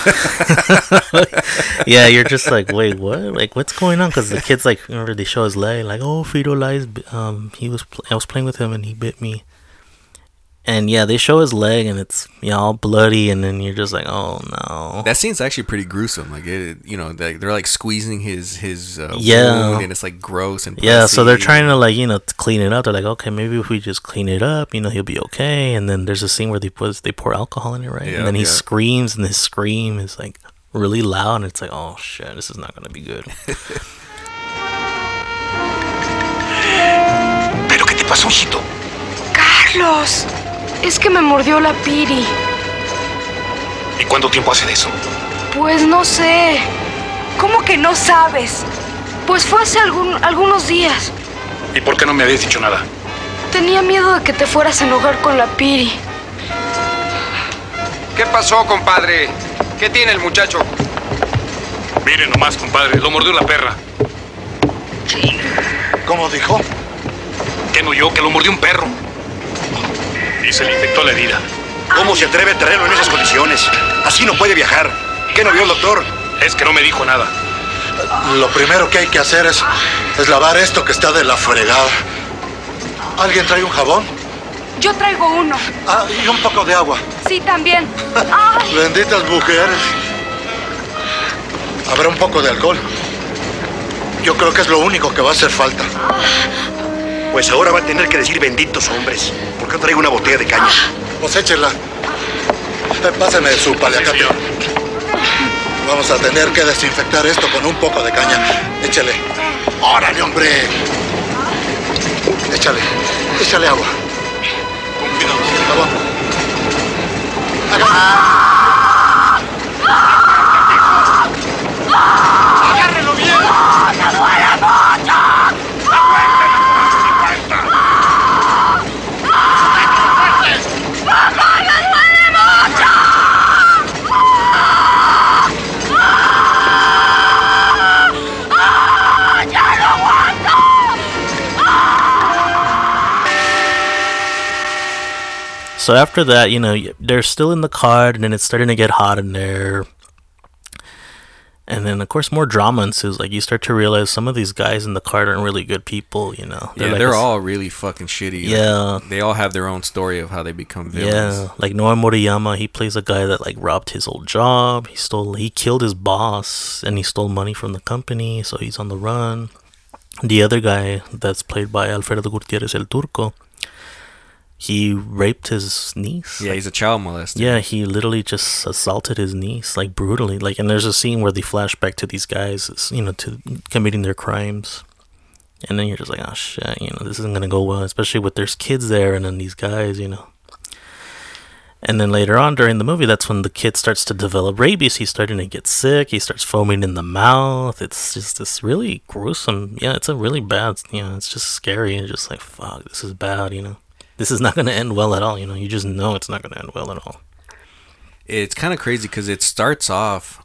Yeah, you're just like, wait, what? Like, what's going on? Because the kid's like, remember they show his leg, like, oh, Firulais, I was playing with him and he bit me. And yeah, they show his leg and it's all bloody, and then you're just like, oh no. That scene's actually pretty gruesome. Like they're like squeezing his wound, and it's like gross and pussy. Yeah. So they're trying to to clean it up. They're like, okay, maybe if we just clean it up, he'll be okay. And then there's a scene where they pour alcohol in it, right? Yeah, and then he screams, and his scream is like really loud, and it's like, oh shit, this is not gonna be good. ¿Pero qué te pasó, hijito? Carlos. Es que me mordió la Piri. ¿Y cuánto tiempo hace de eso? Pues no sé. ¿Cómo que no sabes? Pues fue hace algunos días. ¿Y por qué no me habías dicho nada? Tenía miedo de que te fueras a enojar con la Piri. ¿Qué pasó, compadre? ¿Qué tiene el muchacho? Mire nomás, compadre, lo mordió la perra. ¿Cómo dijo? Que no yo, que lo mordió un perro. Y se le infectó la herida. ¿Cómo se atreve a traerlo en esas condiciones? Así no puede viajar. ¿Qué no vio el doctor? Es que no me dijo nada. Lo primero que hay que hacer es lavar esto que está de la fregada. ¿Alguien trae un jabón? Yo traigo uno. Y un poco de agua. Sí, también. Benditas mujeres. Habrá un poco de alcohol. Yo creo que es lo único que va a hacer falta. Pues ahora va a tener que decir benditos hombres. ¿Por qué traigo una botella de caña? Pues échela. Pásame su paliacate. Vamos a tener que desinfectar esto con un poco de caña. Échale. ¡Órale, hombre! Échale agua. Con cuidado, sin jabón. ¡Agárrelo bien! ¡No duele mucho! So after that, they're still in the car, and then it's starting to get hot in there. And then, of course, more drama ensues. Like, you start to realize some of these guys in the car aren't really good people, They're all really fucking shitty. Yeah. They all have their own story of how they become villains. Yeah. Like, Noah Moriyama, he plays a guy that, like, robbed his old job. He killed his boss, and he stole money from the company, so he's on the run. The other guy that's played by Alfredo Gutierrez El Turco, he raped his niece. Yeah, he's a child molester. Yeah, he literally just assaulted his niece, like, brutally. Like, and there's a scene where they flash back to these guys, to committing their crimes. And then you're just like, oh, shit, this isn't going to go well, especially with there's kids there and then these guys, And then later on during the movie, that's when the kid starts to develop rabies. He's starting to get sick. He starts foaming in the mouth. It's just this really gruesome. Yeah, it's a really bad, it's just scary. And just like, fuck, this is bad, This is not going to end well at all, You just know it's not going to end well at all. It's kind of crazy because it starts off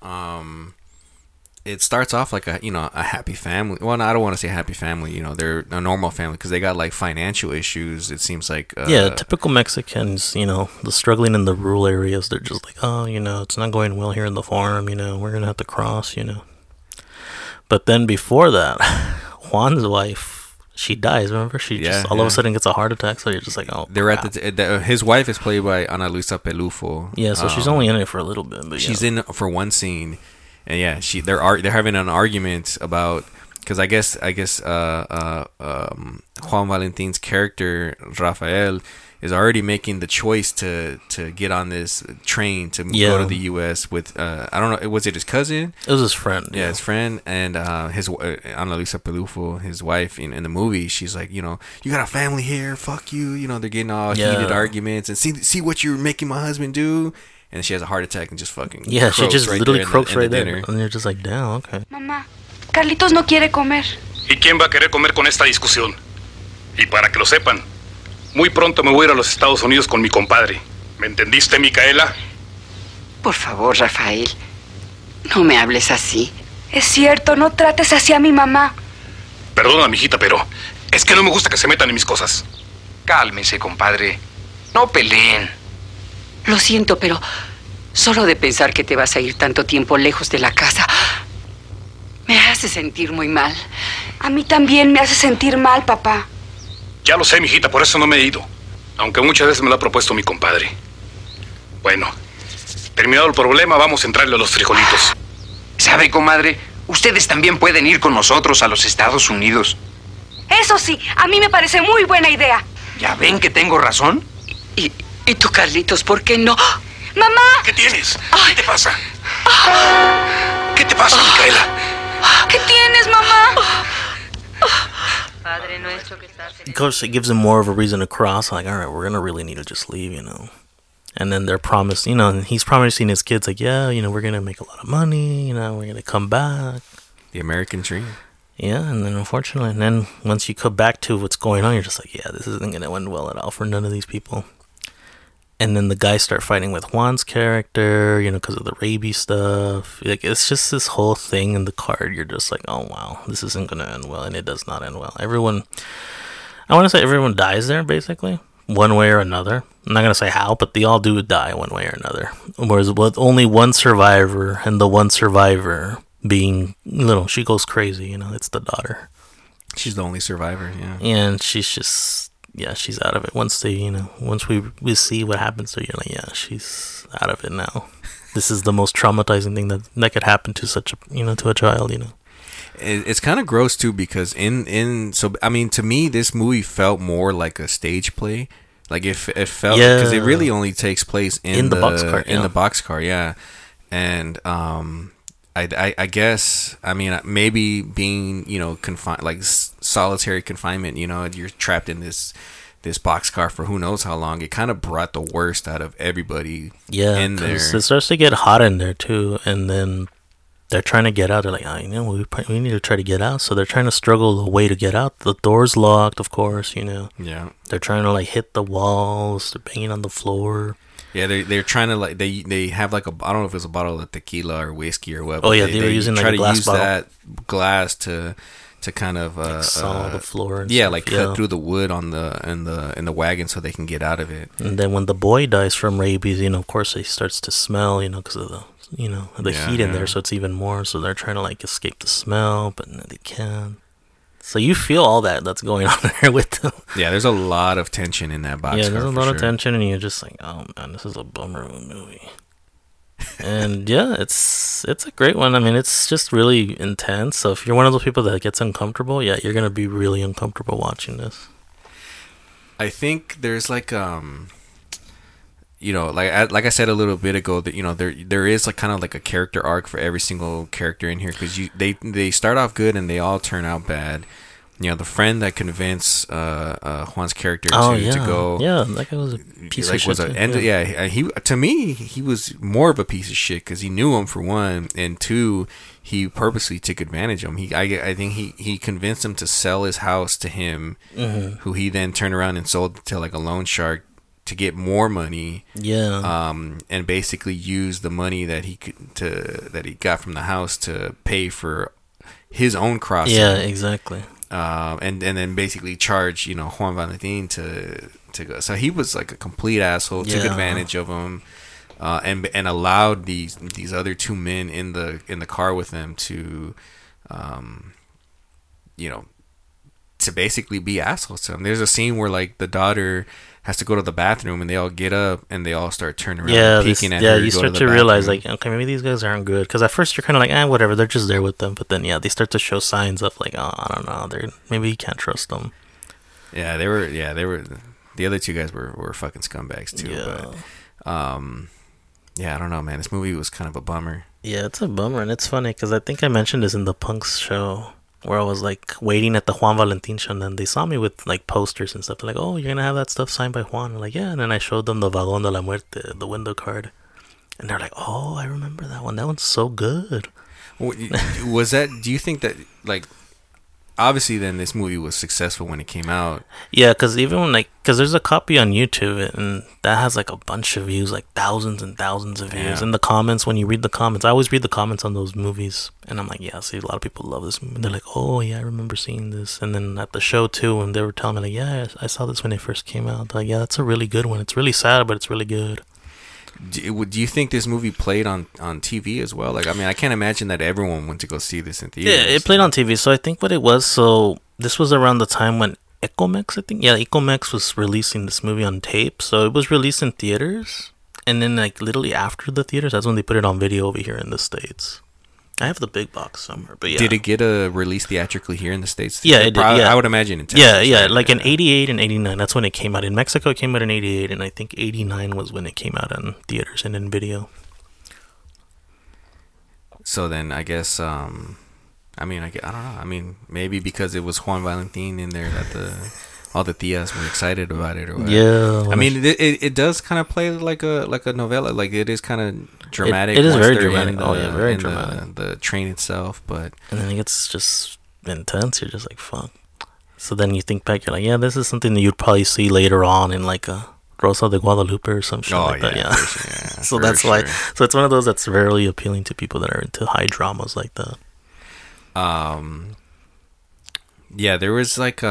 like a happy family. Well, I don't want to say happy family. They're a normal family because they got like financial issues. It seems like typical Mexicans. The struggling in the rural areas. They're just like, oh, it's not going well here in the farm. We're gonna have to cross. But then before that, Juan's wife, she dies. Remember, she just all of a sudden gets a heart attack. So you're just like, oh. They're at his wife is played by Ana Luisa Pelufo. Yeah, so she's only in it for a little bit, but she's in for one scene. And yeah, they're having an argument about, because I guess Juan Valentin's character Rafael is already making the choice to get on this train to go to the U.S. with I don't know, was it his cousin? It was his friend. Yeah, his friend, and his Ana Luisa Pelufo, his wife. In the movie, she's like, you got a family here, fuck you. They're getting all heated arguments, and see what you're making my husband do. And she has a heart attack and just fucking she just literally croaks right there. And you're just like, damn, okay. Mamá, Carlitos no quiere comer. ¿Y quién va a querer comer con esta discusión? Y para que lo sepan, muy pronto me voy a ir a los Estados Unidos con mi compadre. ¿Me entendiste, Micaela? Por favor, Rafael, no me hables así. Es cierto, no trates así a mi mamá. Perdona, mijita, pero es que no me gusta que se metan en mis cosas. Cálmese, compadre. No peleen. Lo siento, pero solo de pensar que te vas a ir tanto tiempo lejos de la casa me hace sentir muy mal. A mí también me hace sentir mal, papá. Ya lo sé, mijita, por eso no me he ido. Aunque muchas veces me lo ha propuesto mi compadre. Bueno, terminado el problema, vamos a entrarle a los frijolitos. ¿Sabe, comadre? Ustedes también pueden ir con nosotros a los Estados Unidos. Eso sí, a mí me parece muy buena idea. ¿Ya ven que tengo razón? ¿Y tú, Carlitos, por qué no? ¡Mamá! ¿Qué tienes? ¿Qué te pasa? ¿Qué te pasa, Micaela? ¿Qué tienes, mamá? Padre nuestro que estás en... Of course, it gives them more of a reason to cross. Like, all right, we're going to really need to just leave, And then they're promised, and he's promising his kids, like, yeah, we're going to make a lot of money, we're going to come back. The American dream. Yeah, and then unfortunately, once you come back to what's going on, you're just like, yeah, this isn't going to end well at all for none of these people. And then the guys start fighting with Juan's character, because of the rabies stuff. Like, it's just this whole thing in the card. You're just like, oh, wow, this isn't going to end well. And it does not end well. I want to say everyone dies there, basically, one way or another. I'm not going to say how, but they all do die one way or another. Whereas with only one survivor, and the one survivor being, she goes crazy, it's the daughter. She's the only survivor, yeah. And she's just... yeah, she's out of it. Once they, once we see what happens to her, you're like, yeah, she's out of it now. This is the most traumatizing thing that could happen to such a, to a child, It's kind of gross too, because to me, this movie felt more like a stage play. Like it felt, because it really only takes place in the boxcar. In the boxcar, yeah. And I guess, maybe being, confined, like solitary confinement, you're trapped in this boxcar for who knows how long. It kind of brought the worst out of everybody in there. It starts to get hot in there too, and then they're trying to get out. They're like, we need to try to get out. So they're trying to struggle the way to get out. The door's locked, of course, Yeah. They're trying to hit the walls. They're banging on the floor. Yeah, they're trying to they have I don't know if it's a bottle of tequila or whiskey or what. Oh yeah, they were using try a glass use bottle. that glass to to kind of saw the floor. And yeah, stuff. like cut through the wood on in the wagon so they can get out of it. And then when the boy dies from rabies, of course he starts to smell, because of the heat in there, so it's even more. So they're trying to like escape the smell, but they can't. So you feel all that's going on there with them. Yeah, there's a lot of tension in that boxcar. Yeah, there's a lot of tension, and you're just like, oh man, this is a bummer of a movie. And yeah, it's a great one. I mean, it's just really intense. So if you're one of those people that gets uncomfortable, yeah, you're gonna be really uncomfortable watching this. I think there's like like I said a little bit ago, that there is like kind of like a character arc for every single character in here, because they start off good and they all turn out bad. The friend that convinced Juan's character to go. Yeah, that guy was a piece of shit. He to me he was more of a piece of shit because he knew him for one, and two, he purposely took advantage of him. I think he convinced him to sell his house to him, who he then turned around and sold to like a loan shark to get more money. Yeah. And basically use the money that he got from the house to pay for his own crossing. Yeah, exactly. And then basically charge Juan Valentin to go. So he was like a complete asshole. Took advantage of him, and allowed these other two men in the car with him to, to basically be assholes to him. There's a scene where like the daughter has to go to the bathroom, and they all get up and they all start turning around and peeking at her. Yeah, you start to realize like, okay, maybe these guys aren't good. Because at first you're kind of like, whatever, they're just there with them. But then they start to show signs of like, oh, I don't know, maybe you can't trust them. Yeah, they were. The other two guys were fucking scumbags too. Yeah. But I don't know, man. This movie was kind of a bummer. Yeah, it's a bummer, and it's funny because I think I mentioned this in the Punks show, where I was like waiting at the Juan Valentin show, and then they saw me with like posters and stuff. They're like, oh, you're gonna have that stuff signed by Juan? I'm like, yeah. And then I showed them the Vagón de la Muerte, the window card, and they're like, oh, I remember that one. That one's so good. Was that? Do you think that like? Obviously, then this movie was successful when it came out. Yeah, because even when because there's a copy on YouTube, and that has like a bunch of views, like thousands and thousands of views. In the comments, when you read the comments, I always read the comments on those movies, and I'm like, yeah, see, a lot of people love this movie. And they're like, oh yeah, I remember seeing this. And then at the show too, and they were telling me like, yeah, I saw this when it first came out. They're like, yeah, that's a really good one. It's really sad, but it's really good. Do you think this movie played on TV as well? Like, I mean, I can't imagine that everyone went to go see this in theaters. Yeah, it played on TV. So I think what it was, so this was around the time when Ecomex, I think. Yeah, Ecomex was releasing this movie on tape. So it was released in theaters. And then, like, literally after the theaters, that's when they put it on video over here in the States. I have the big box somewhere, but yeah. Did it get a release theatrically here in the States? Yeah, it did. Yeah. I would imagine in Texas. Yeah. Like in 88 and 89, that's when it came out. In Mexico, it came out in 88, and I think 89 was when it came out in theaters and in video. So then I guess, I don't know. I mean, maybe because it was Juan Valentin in there that all the tias were excited about it or whatever. Yeah. I mean, it does kind of play like a novella. Like, it is kind of dramatic. It is very dramatic. Very dramatic. The train itself, but... And then it gets just intense. You're just like, fuck. So then you think back, you're like, yeah, this is something that you'd probably see later on in like a Rosa de Guadalupe or some shit like that. Yeah. Sure, so that's why. So it's one of those that's rarely appealing to people that are into high dramas like that. Yeah, there was like...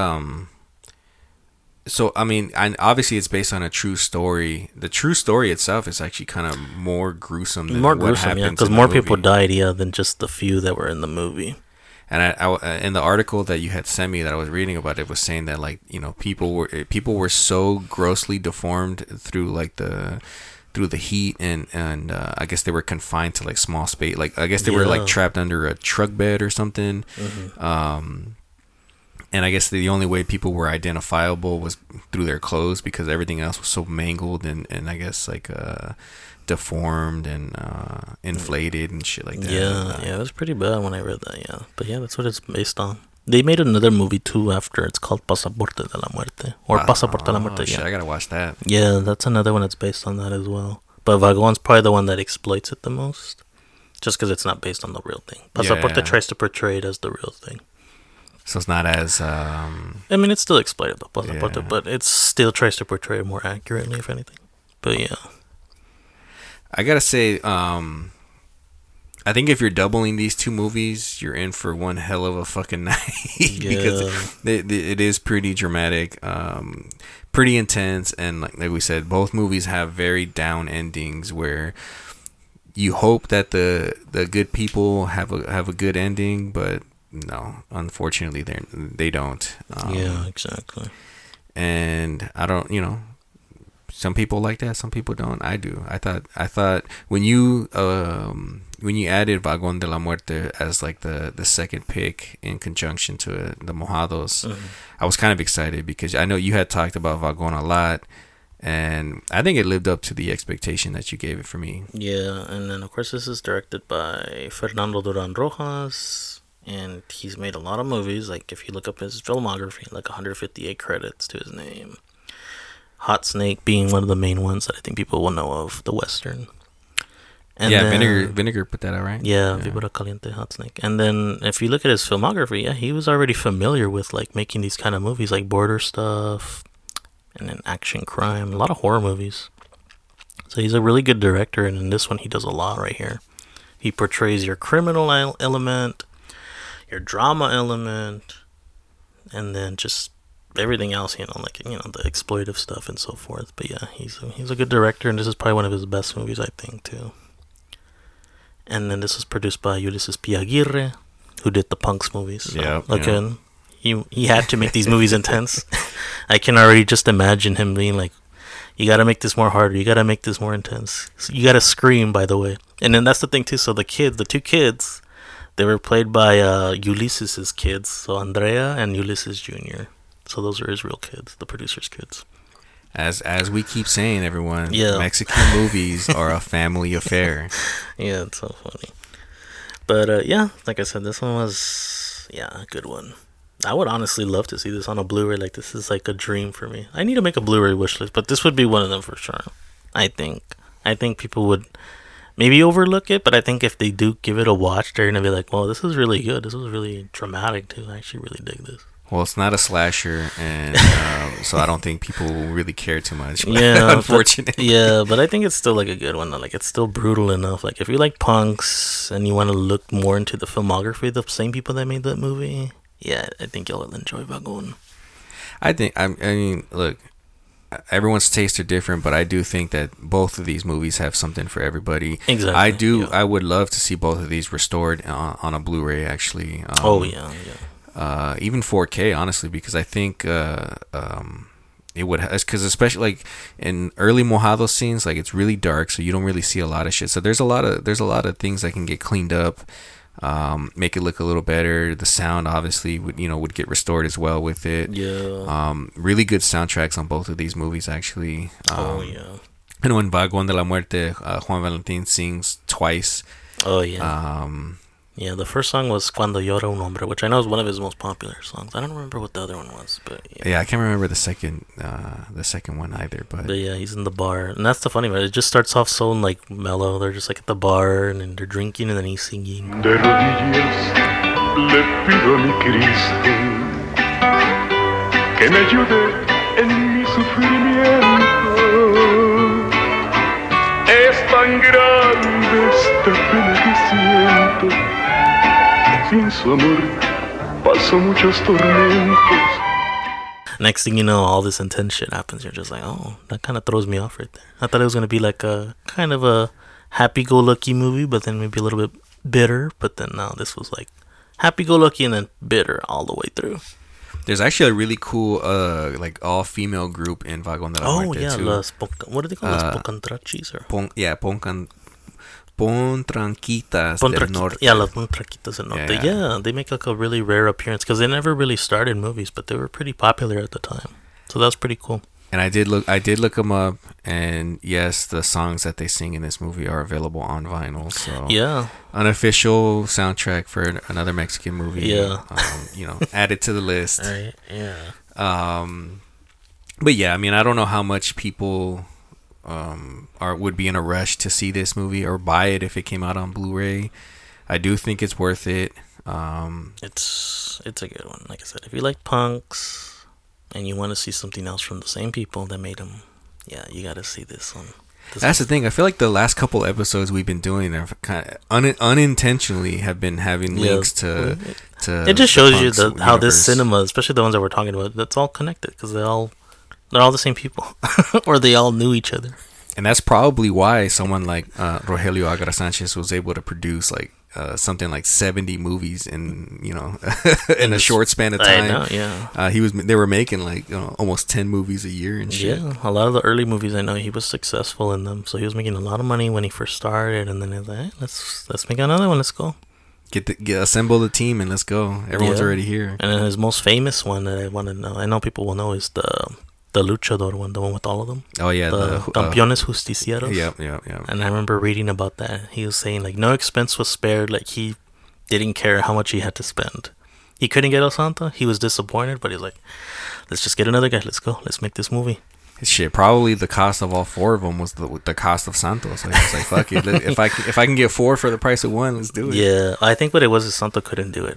So, I mean, obviously it's based on a true story. The true story itself is actually kind of more gruesome than what happened. Because more people died, than just the few that were in the movie. And I in the article that you had sent me that I was reading about, it was saying that, like, people were so grossly deformed through like the heat and I guess they were confined to like small space. Like, I guess they were like trapped under a truck bed or something. Mm-hmm. And I guess the only way people were identifiable was through their clothes, because everything else was so mangled and I guess like deformed and inflated and shit like that. Yeah, it was pretty bad when I read that. Yeah, but yeah, that's what it's based on. They made another movie too after. It's called Pasaporte de la Muerte Pasaporte de la Muerte. Shit, I gotta watch that. Yeah, that's another one that's based on that as well. But Vagón's probably the one that exploits it the most, just because it's not based on the real thing. Pasaporte tries to portray it as the real thing. So it's not as... I mean, it's still exploited, but it still tries to portray it more accurately, if anything. But yeah. I gotta say, I think if you're doubling these two movies, you're in for one hell of a fucking night because it is pretty dramatic, pretty intense, and like we said, both movies have very down endings where you hope that the good people have a good ending, but no, unfortunately they don't. Yeah, exactly. And I don't, some people like that, some people don't. I do. I thought when you added Vagón de la Muerte as like the second pick in conjunction to the Mojados, I was kind of excited because I know you had talked about Vagón a lot, and I think it lived up to the expectation that you gave it for me. Yeah, and then of course this is directed by Fernando Duran Rojas, and he's made a lot of movies. Like if you look up his filmography, like 158 credits to his name. Hot Snake being one of the main ones that I think people will know of, the Western. And then, Vinegar put that out, right? Yeah, Víbora Caliente, Hot Snake. And then if you look at his filmography, yeah, he was already familiar with like making these kind of movies, like border stuff, and then action crime, a lot of horror movies. So he's a really good director, and in this one he does a lot right here. He portrays your criminal element, your drama element, and then just everything else, the exploitive stuff and so forth. But yeah, he's a good director, and this is probably one of his best movies, I think, too. And then this was produced by Ulises P. Aguirre, who did the Punks movies. So, again, he had to make these movies intense. I can already just imagine him being like, you gotta make this more harder, you gotta make this more intense. So you gotta scream, by the way. And then that's the thing, too. So the two kids, they were played by Ulises' kids, so Andrea and Ulises Jr., so those are his real kids, the producer's kids. As we keep saying, everyone, yeah. Mexican movies are a family affair. Yeah, it's so funny. But yeah, like I said, this one was a good one. I would honestly love to see this on a Blu-ray. Like this is like a dream for me. I need to make a Blu-ray wish list, but this would be one of them for sure. I think people would maybe overlook it, but I think if they do give it a watch, they're gonna be like, "Well, this is really good. This was really dramatic too. I actually really dig this." Well, it's not a slasher, and so I don't think people will really care too much. Yeah, unfortunately. But I think it's still like a good one. Like it's still brutal enough. Like if you like punks and you want to look more into the filmography of the same people that made that movie, yeah, I think you'll enjoy Vagón. I mean, look, everyone's tastes are different, but I do think that both of these movies have something for everybody. Exactly. I do. Yeah. I would love to see both of these restored on a Blu-ray. Actually. Even 4K, honestly, because I think it would, because especially like in early Mojado scenes, like it's really dark, so you don't really see a lot of shit. So there's a lot of things that can get cleaned up, make it look a little better. The sound obviously would get restored as well with it. Yeah. Really good soundtracks on both of these movies, actually. And when Vagón de la Muerte, Juan Valentin sings twice. Oh yeah. Yeah, the first song was Cuando Llora un Hombre, which I know is one of his most popular songs. I don't remember what the other one was, but yeah, I can't remember the second one either. But yeah, he's in the bar, and that's the funny part. It just starts off so like mellow. They're just like at the bar, and then they're drinking, and then he's singing. De rodillas le pido a mi Cristo que me ayude en mi sufrimiento. Es tan grande esta pena que siento. Sin su amor paso muchos tormentos. Next thing you know, all this intense shit happens. You're just like, oh, that kind of throws me off right there. I thought it was going to be like a kind of a happy-go-lucky movie, but then maybe a little bit bitter. But then no, this was like happy-go-lucky and then bitter all the way through. There's actually a really cool like all-female group in Vagón de la Muerte too. What do they call them? Pontranquitas or? Pontranquitas del Norte. Yeah, las Pontranquitas del Norte. Yeah, they make like a really rare appearance because they never really started movies, but they were pretty popular at the time. So that's pretty cool. And I did look them up, and yes, the songs that they sing in this movie are available on vinyl. So yeah, unofficial soundtrack for another Mexican movie. Yeah, added to the list. Right. Yeah. But yeah, I mean, I don't know how much people would be in a rush to see this movie or buy it if it came out on Blu-ray. I do think it's worth it. It's a good one. Like I said, if you like punks and you want to see something else from the same people that made them, yeah, you got to see this one. That's the thing. I feel like the last couple episodes we've been doing are kind of unintentionally have been having links to. It just shows you how this universe. cinema, especially the ones that we're talking about, that's all connected because they're all the same people, or they all knew each other. And that's probably why someone like Rogelio Agra Sanchez was able to produce like something like 70 movies in in a short span of time. I know, yeah. They were making like almost 10 movies a year and shit. Yeah, a lot of the early movies I know he was successful in them, so he was making a lot of money when he first started, and then he was like, hey, let's make another one. Let's go. Assemble the team and let's go. Everyone's already here. And then his most famous one that I want to know, I know people will know, is the luchador one, the one with all of them. Oh yeah, the Campeones Justicieros. Yep. And I remember reading about that. He was saying like no expense was spared. Like he didn't care how much he had to spend. He couldn't get El Santo. He was disappointed, but he's like, let's just get another guy. Let's go. Let's make this movie. Shit, probably the cost of all four of them was the cost of Santos. Like, it's like fuck it. If I can get four for the price of one, let's do it. Yeah, I think what it was is Santo couldn't do it.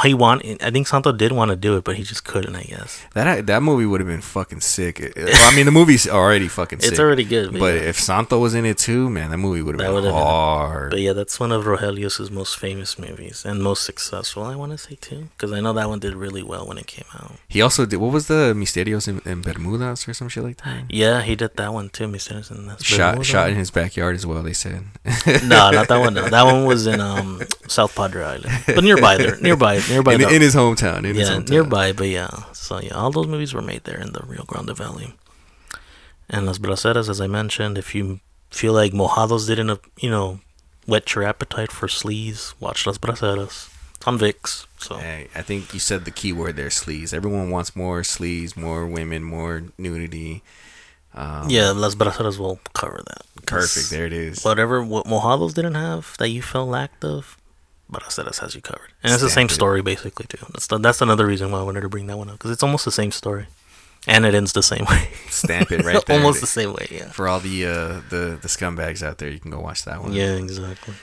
I think Santo did want to do it, but he just couldn't. I guess that movie would have been fucking sick. Well, I mean, the movie's already fucking sick. It's already good, but if Santo was in it too, man, that movie would have been hard. But yeah, that's one of Rogelio's most famous movies and most successful, I want to say too, because I know that one did really well when it came out. He also did, what was the Misterios in Bermudas or some shit like that? Yeah, he did that one too, Misterios in Bermuda. Shot in his backyard as well, they said. No, not that one. No. That one was in South Padre Island, but nearby there, nearby in his hometown. Nearby. But yeah, so yeah, all those movies were made there in the Rio Grande Valley. And Las Braceras, as I mentioned, if you feel like Mojados didn't, whet your appetite for sleaze, watch Las Braceras. It's on VIX. So hey, I think you said the key word there, sleaze. Everyone wants more sleaze, more women, more nudity. Yeah, Las Braceras will cover that. Perfect, there it is. What Mojados didn't have that you felt lacked of, Braceras has you covered. And it's the same story basically too. That's another reason why I wanted to bring that one up, because it's almost the same story. And it ends the same way. Stamp it right there. Almost the same way, yeah. For all the scumbags out there, you can go watch that one. Yeah, exactly.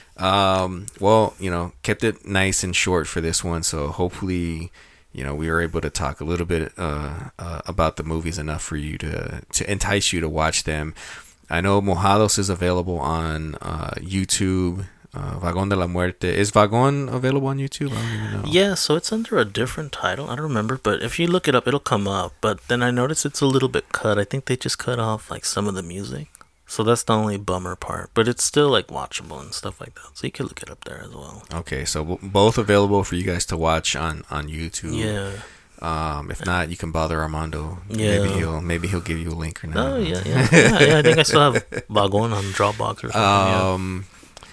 Well, kept it nice and short for this one, so hopefully, we were able to talk a little bit about the movies enough for you to entice you to watch them. I know Mojados is available on YouTube. Vagón de la Muerte. Is Vagón available on YouTube? I don't even know. Yeah, so it's under a different title. I don't remember, but if you look it up, it'll come up. But then I noticed it's a little bit cut. I think they just cut off like some of the music. So that's the only bummer part. But it's still like watchable and stuff like that. So you can look it up there as well. Okay, so both available for you guys to watch on YouTube. Yeah. If not, you can bother Armando. Yeah. Maybe he'll give you a link or not. Oh yeah. I think I still have Vagón on Dropbox or something.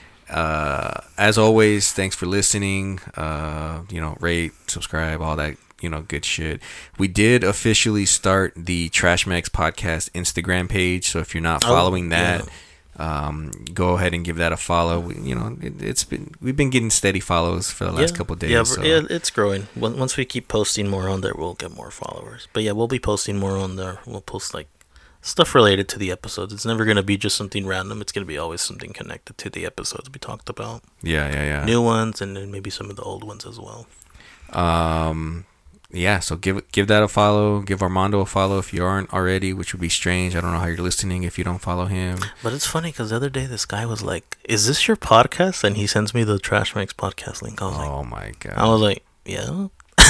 As always, thanks for listening. Rate, subscribe, all that, good shit. We did officially start the Trashmax Podcast Instagram page, so if you're not following that, go ahead and give that a follow. We've been getting steady follows for the last couple of days. Yeah, it's growing. Once we keep posting more on there, we'll get more followers. But yeah, we'll be posting more on there. We'll post like stuff related to the episodes. It's never going to be just something random. It's going to be always something connected to the episodes we talked about. Yeah. New ones, and then maybe some of the old ones as well. Yeah, so give that a follow. Give Armando a follow if you aren't already, which would be strange. I don't know how you're listening if you don't follow him. But it's funny because the other day this guy was like, "Is this your podcast?" And he sends me the Trashmax podcast link. I was like, "Oh my god!" I was like, "Yeah."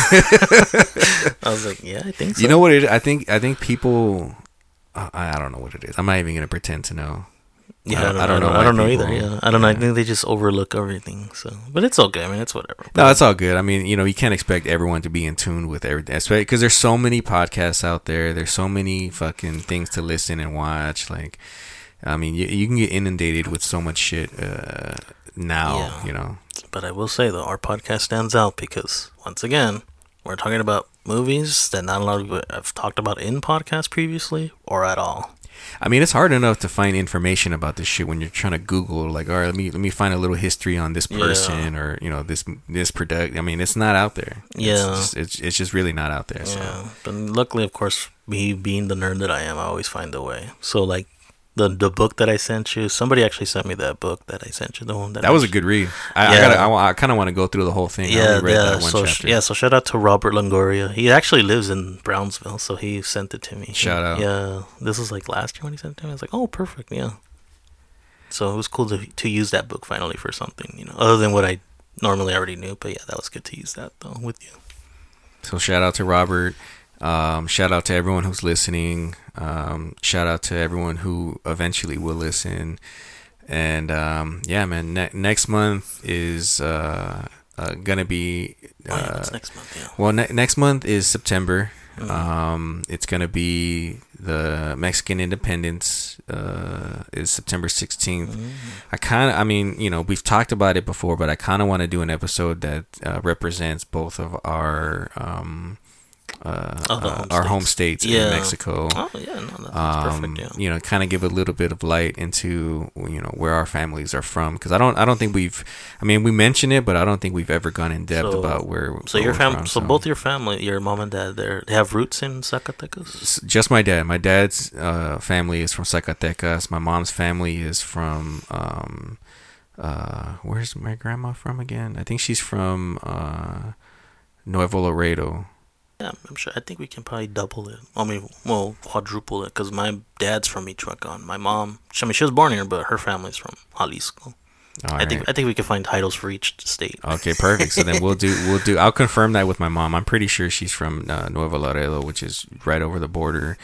I was like, "Yeah, I think so." You know what it is? I think people. I don't know what it is. I'm not even gonna pretend to know. Yeah, I don't know either. Yeah, I don't know. I think they just overlook everything. So, but it's okay. I mean, it's whatever. No, it's all good. I mean, you can't expect everyone to be in tune with everything, especially because there's so many podcasts out there. There's so many fucking things to listen and watch. Like, I mean, you can get inundated with so much shit now. Yeah. But I will say though, our podcast stands out because once again, we're talking about movies that not a lot of people have talked about in podcasts previously or at all. I mean, it's hard enough to find information about this shit when you're trying to Google, like, all right, let me find a little history on this person or this product. I mean, it's not out there. Yeah, it's just really not out there. Yeah, so. But luckily, of course, me being the nerd that I am, I always find a way. So like the book that I sent you, somebody actually sent me that book that I sent you. The one that was a good read. I kind of want to go through the whole thing. I only read that one chapter. So shout out to Robert Longoria. He actually lives in Brownsville, so he sent it to me. Shout out. Yeah, this was like last year when he sent it to me. I was like, oh, perfect. Yeah, So it was cool to use that book finally for something, you know, other than what I normally already knew. But yeah, that was good to use that though with you. So shout out to Robert. Shout out to everyone who's listening. Shout out to everyone who eventually will listen. And yeah, man, next month is gonna be. It's next month. Yeah. Well, next month is September. It's gonna be the Mexican Independence. Is September 16th. I mean, you know, we've talked about it before, but I kind of want to do an episode that represents both of our home states in Mexico. Oh yeah, no, that's perfect. Yeah. You know, kind of give a little bit of light into, you know, where our families are from, because I don't think we've. I mean, we mention it, but I don't think we've ever gone in depth about where. So your family, so both your family, your mom and dad, they have roots in Zacatecas. Just my dad. My dad's family is from Zacatecas. My mom's family is from. Where's my grandma from again? I think she's from Nuevo Laredo. Yeah, I'm sure. I think we can probably double it. I mean, well, quadruple it, because my dad's from Michoacan. My mom, I mean, she was born here, but her family's from Jalisco. I think we can find titles for each state. Okay, perfect. So then we'll do. I'll confirm that with my mom. I'm pretty sure she's from Nuevo Laredo, which is right over the border.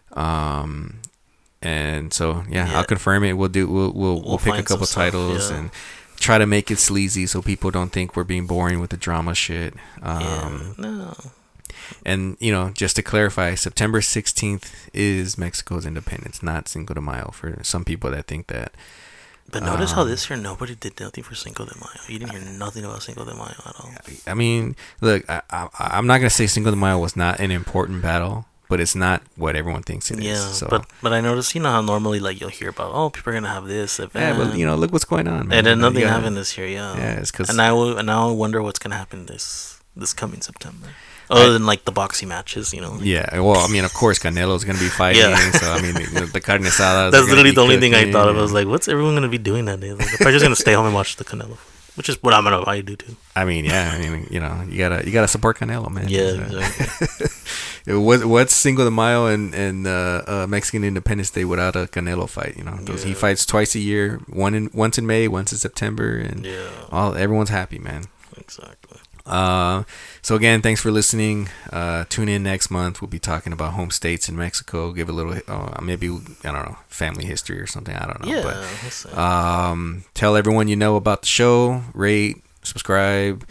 And so yeah, I'll confirm it. We'll pick a couple titles and try to make it sleazy so people don't think we're being boring with the drama shit. No. And, you know, just to clarify, September 16th is Mexico's independence, not Cinco de Mayo, for some people that think that. But notice how this year nobody did nothing for Cinco de Mayo. You didn't hear nothing about Cinco de Mayo at all. I mean, look, I'm not going to say Cinco de Mayo was not an important battle, but it's not what everyone thinks it is. So. But I noticed, you know, how normally, like, you'll hear about, oh, people are going to have this event. Yeah, but, you know, look what's going on, man. And then nothing happened this year, yeah. Yeah, it's because... And now I wonder what's going to happen this coming September. Other than, like, the boxing matches, you know. Yeah, well, I mean, of course, Canelo's going to be fighting. So, I mean, the carne asada. That's literally the only thing I thought of. I was like, what's everyone going to be doing that day? Like, they're probably just going to stay home and watch the Canelo, which is what I'm going to probably do, too. I mean, yeah. I mean, you know, you gotta support Canelo, man. Yeah, exactly. What's Cinco de Mayo and Mexican Independence Day without a Canelo fight? You know, he fights twice a year, once in May, once in September, and everyone's happy, man. Exactly. So again, thanks for listening. Tune in next month. We'll be talking about home states in Mexico. Give a little, maybe, I don't know, family history or something. I don't know. Yeah. But tell everyone you know about the show. Rate, subscribe.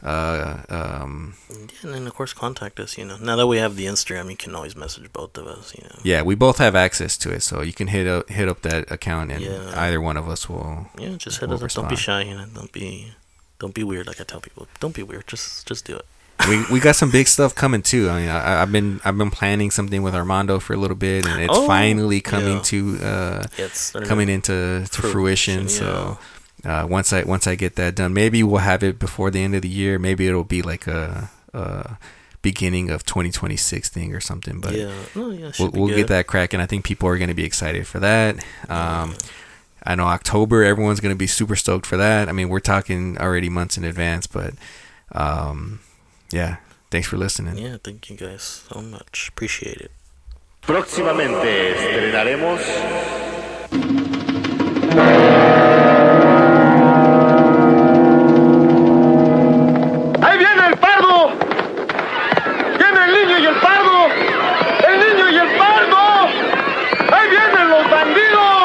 And then of course contact us. You know, now that we have the Instagram, you can always message both of us. You know. Yeah, we both have access to it, so you can hit up that account, and either one of us will. Yeah, just hit us up. Don't be shy. You know, don't be weird. Like I tell people, don't be weird. Just do it. we got some big stuff coming too. I mean, I've been planning something with Armando for a little bit, and it's finally coming coming into fruition. So once I get that done, maybe we'll have it before the end of the year. Maybe it'll be like a beginning of 2026 thing or something. But we'll get that cracking. I think people are going to be excited for that. I know October, everyone's going to be super stoked for that. I mean, we're talking already months in advance, but yeah, thanks for listening. Yeah, thank you guys so much. Appreciate it. Próximamente estrenaremos... ¡Ahí viene el pardo! ¡Viene el niño y el pardo! ¡El niño y el pardo! ¡Ahí vienen los bandidos!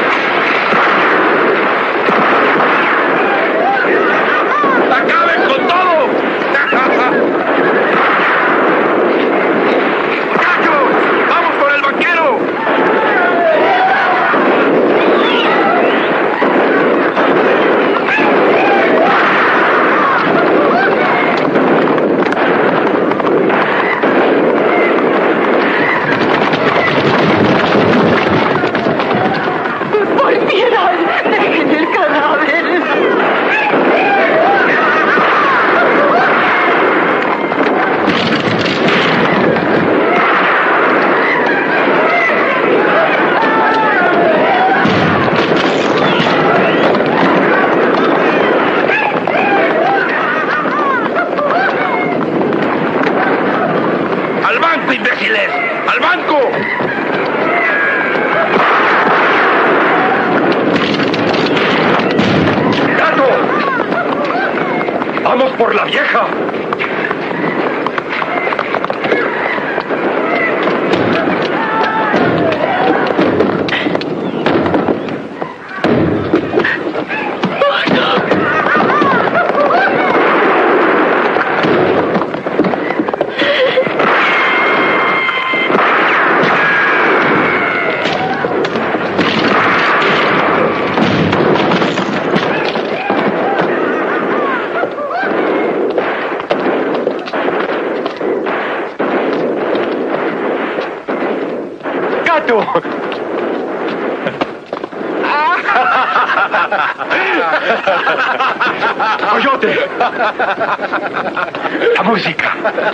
¡Acaben con todo! por la vieja! ¡Coyote! ¡La música!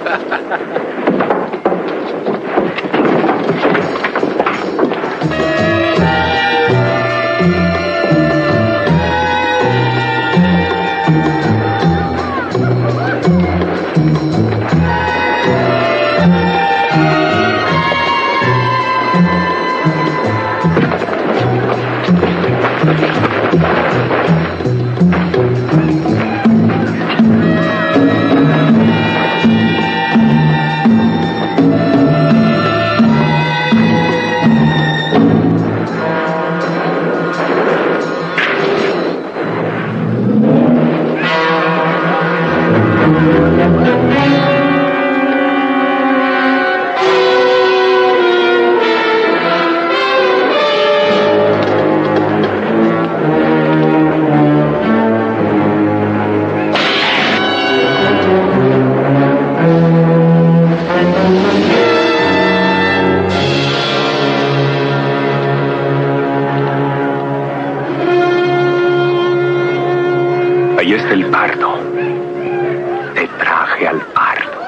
Ahí está el pardo. Te traje al pardo.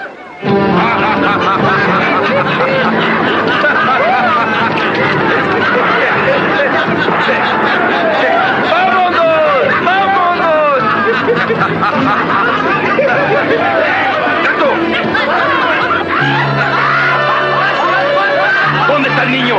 ¡Vámonos! ¡Vámonos! ¡Tato! ¿Dónde está el niño?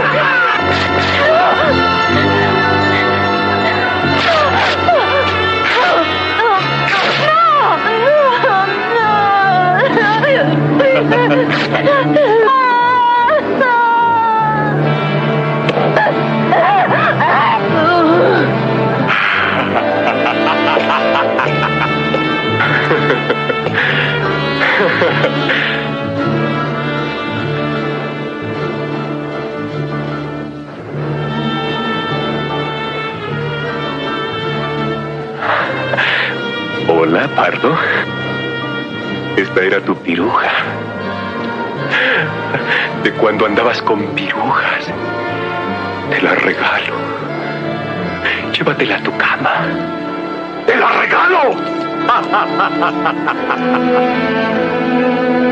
Hola, pardo. Esta era tu piruja. De cuando andabas con pirujas. Te la regalo. Llévatela a tu cama. ¡Te la regalo!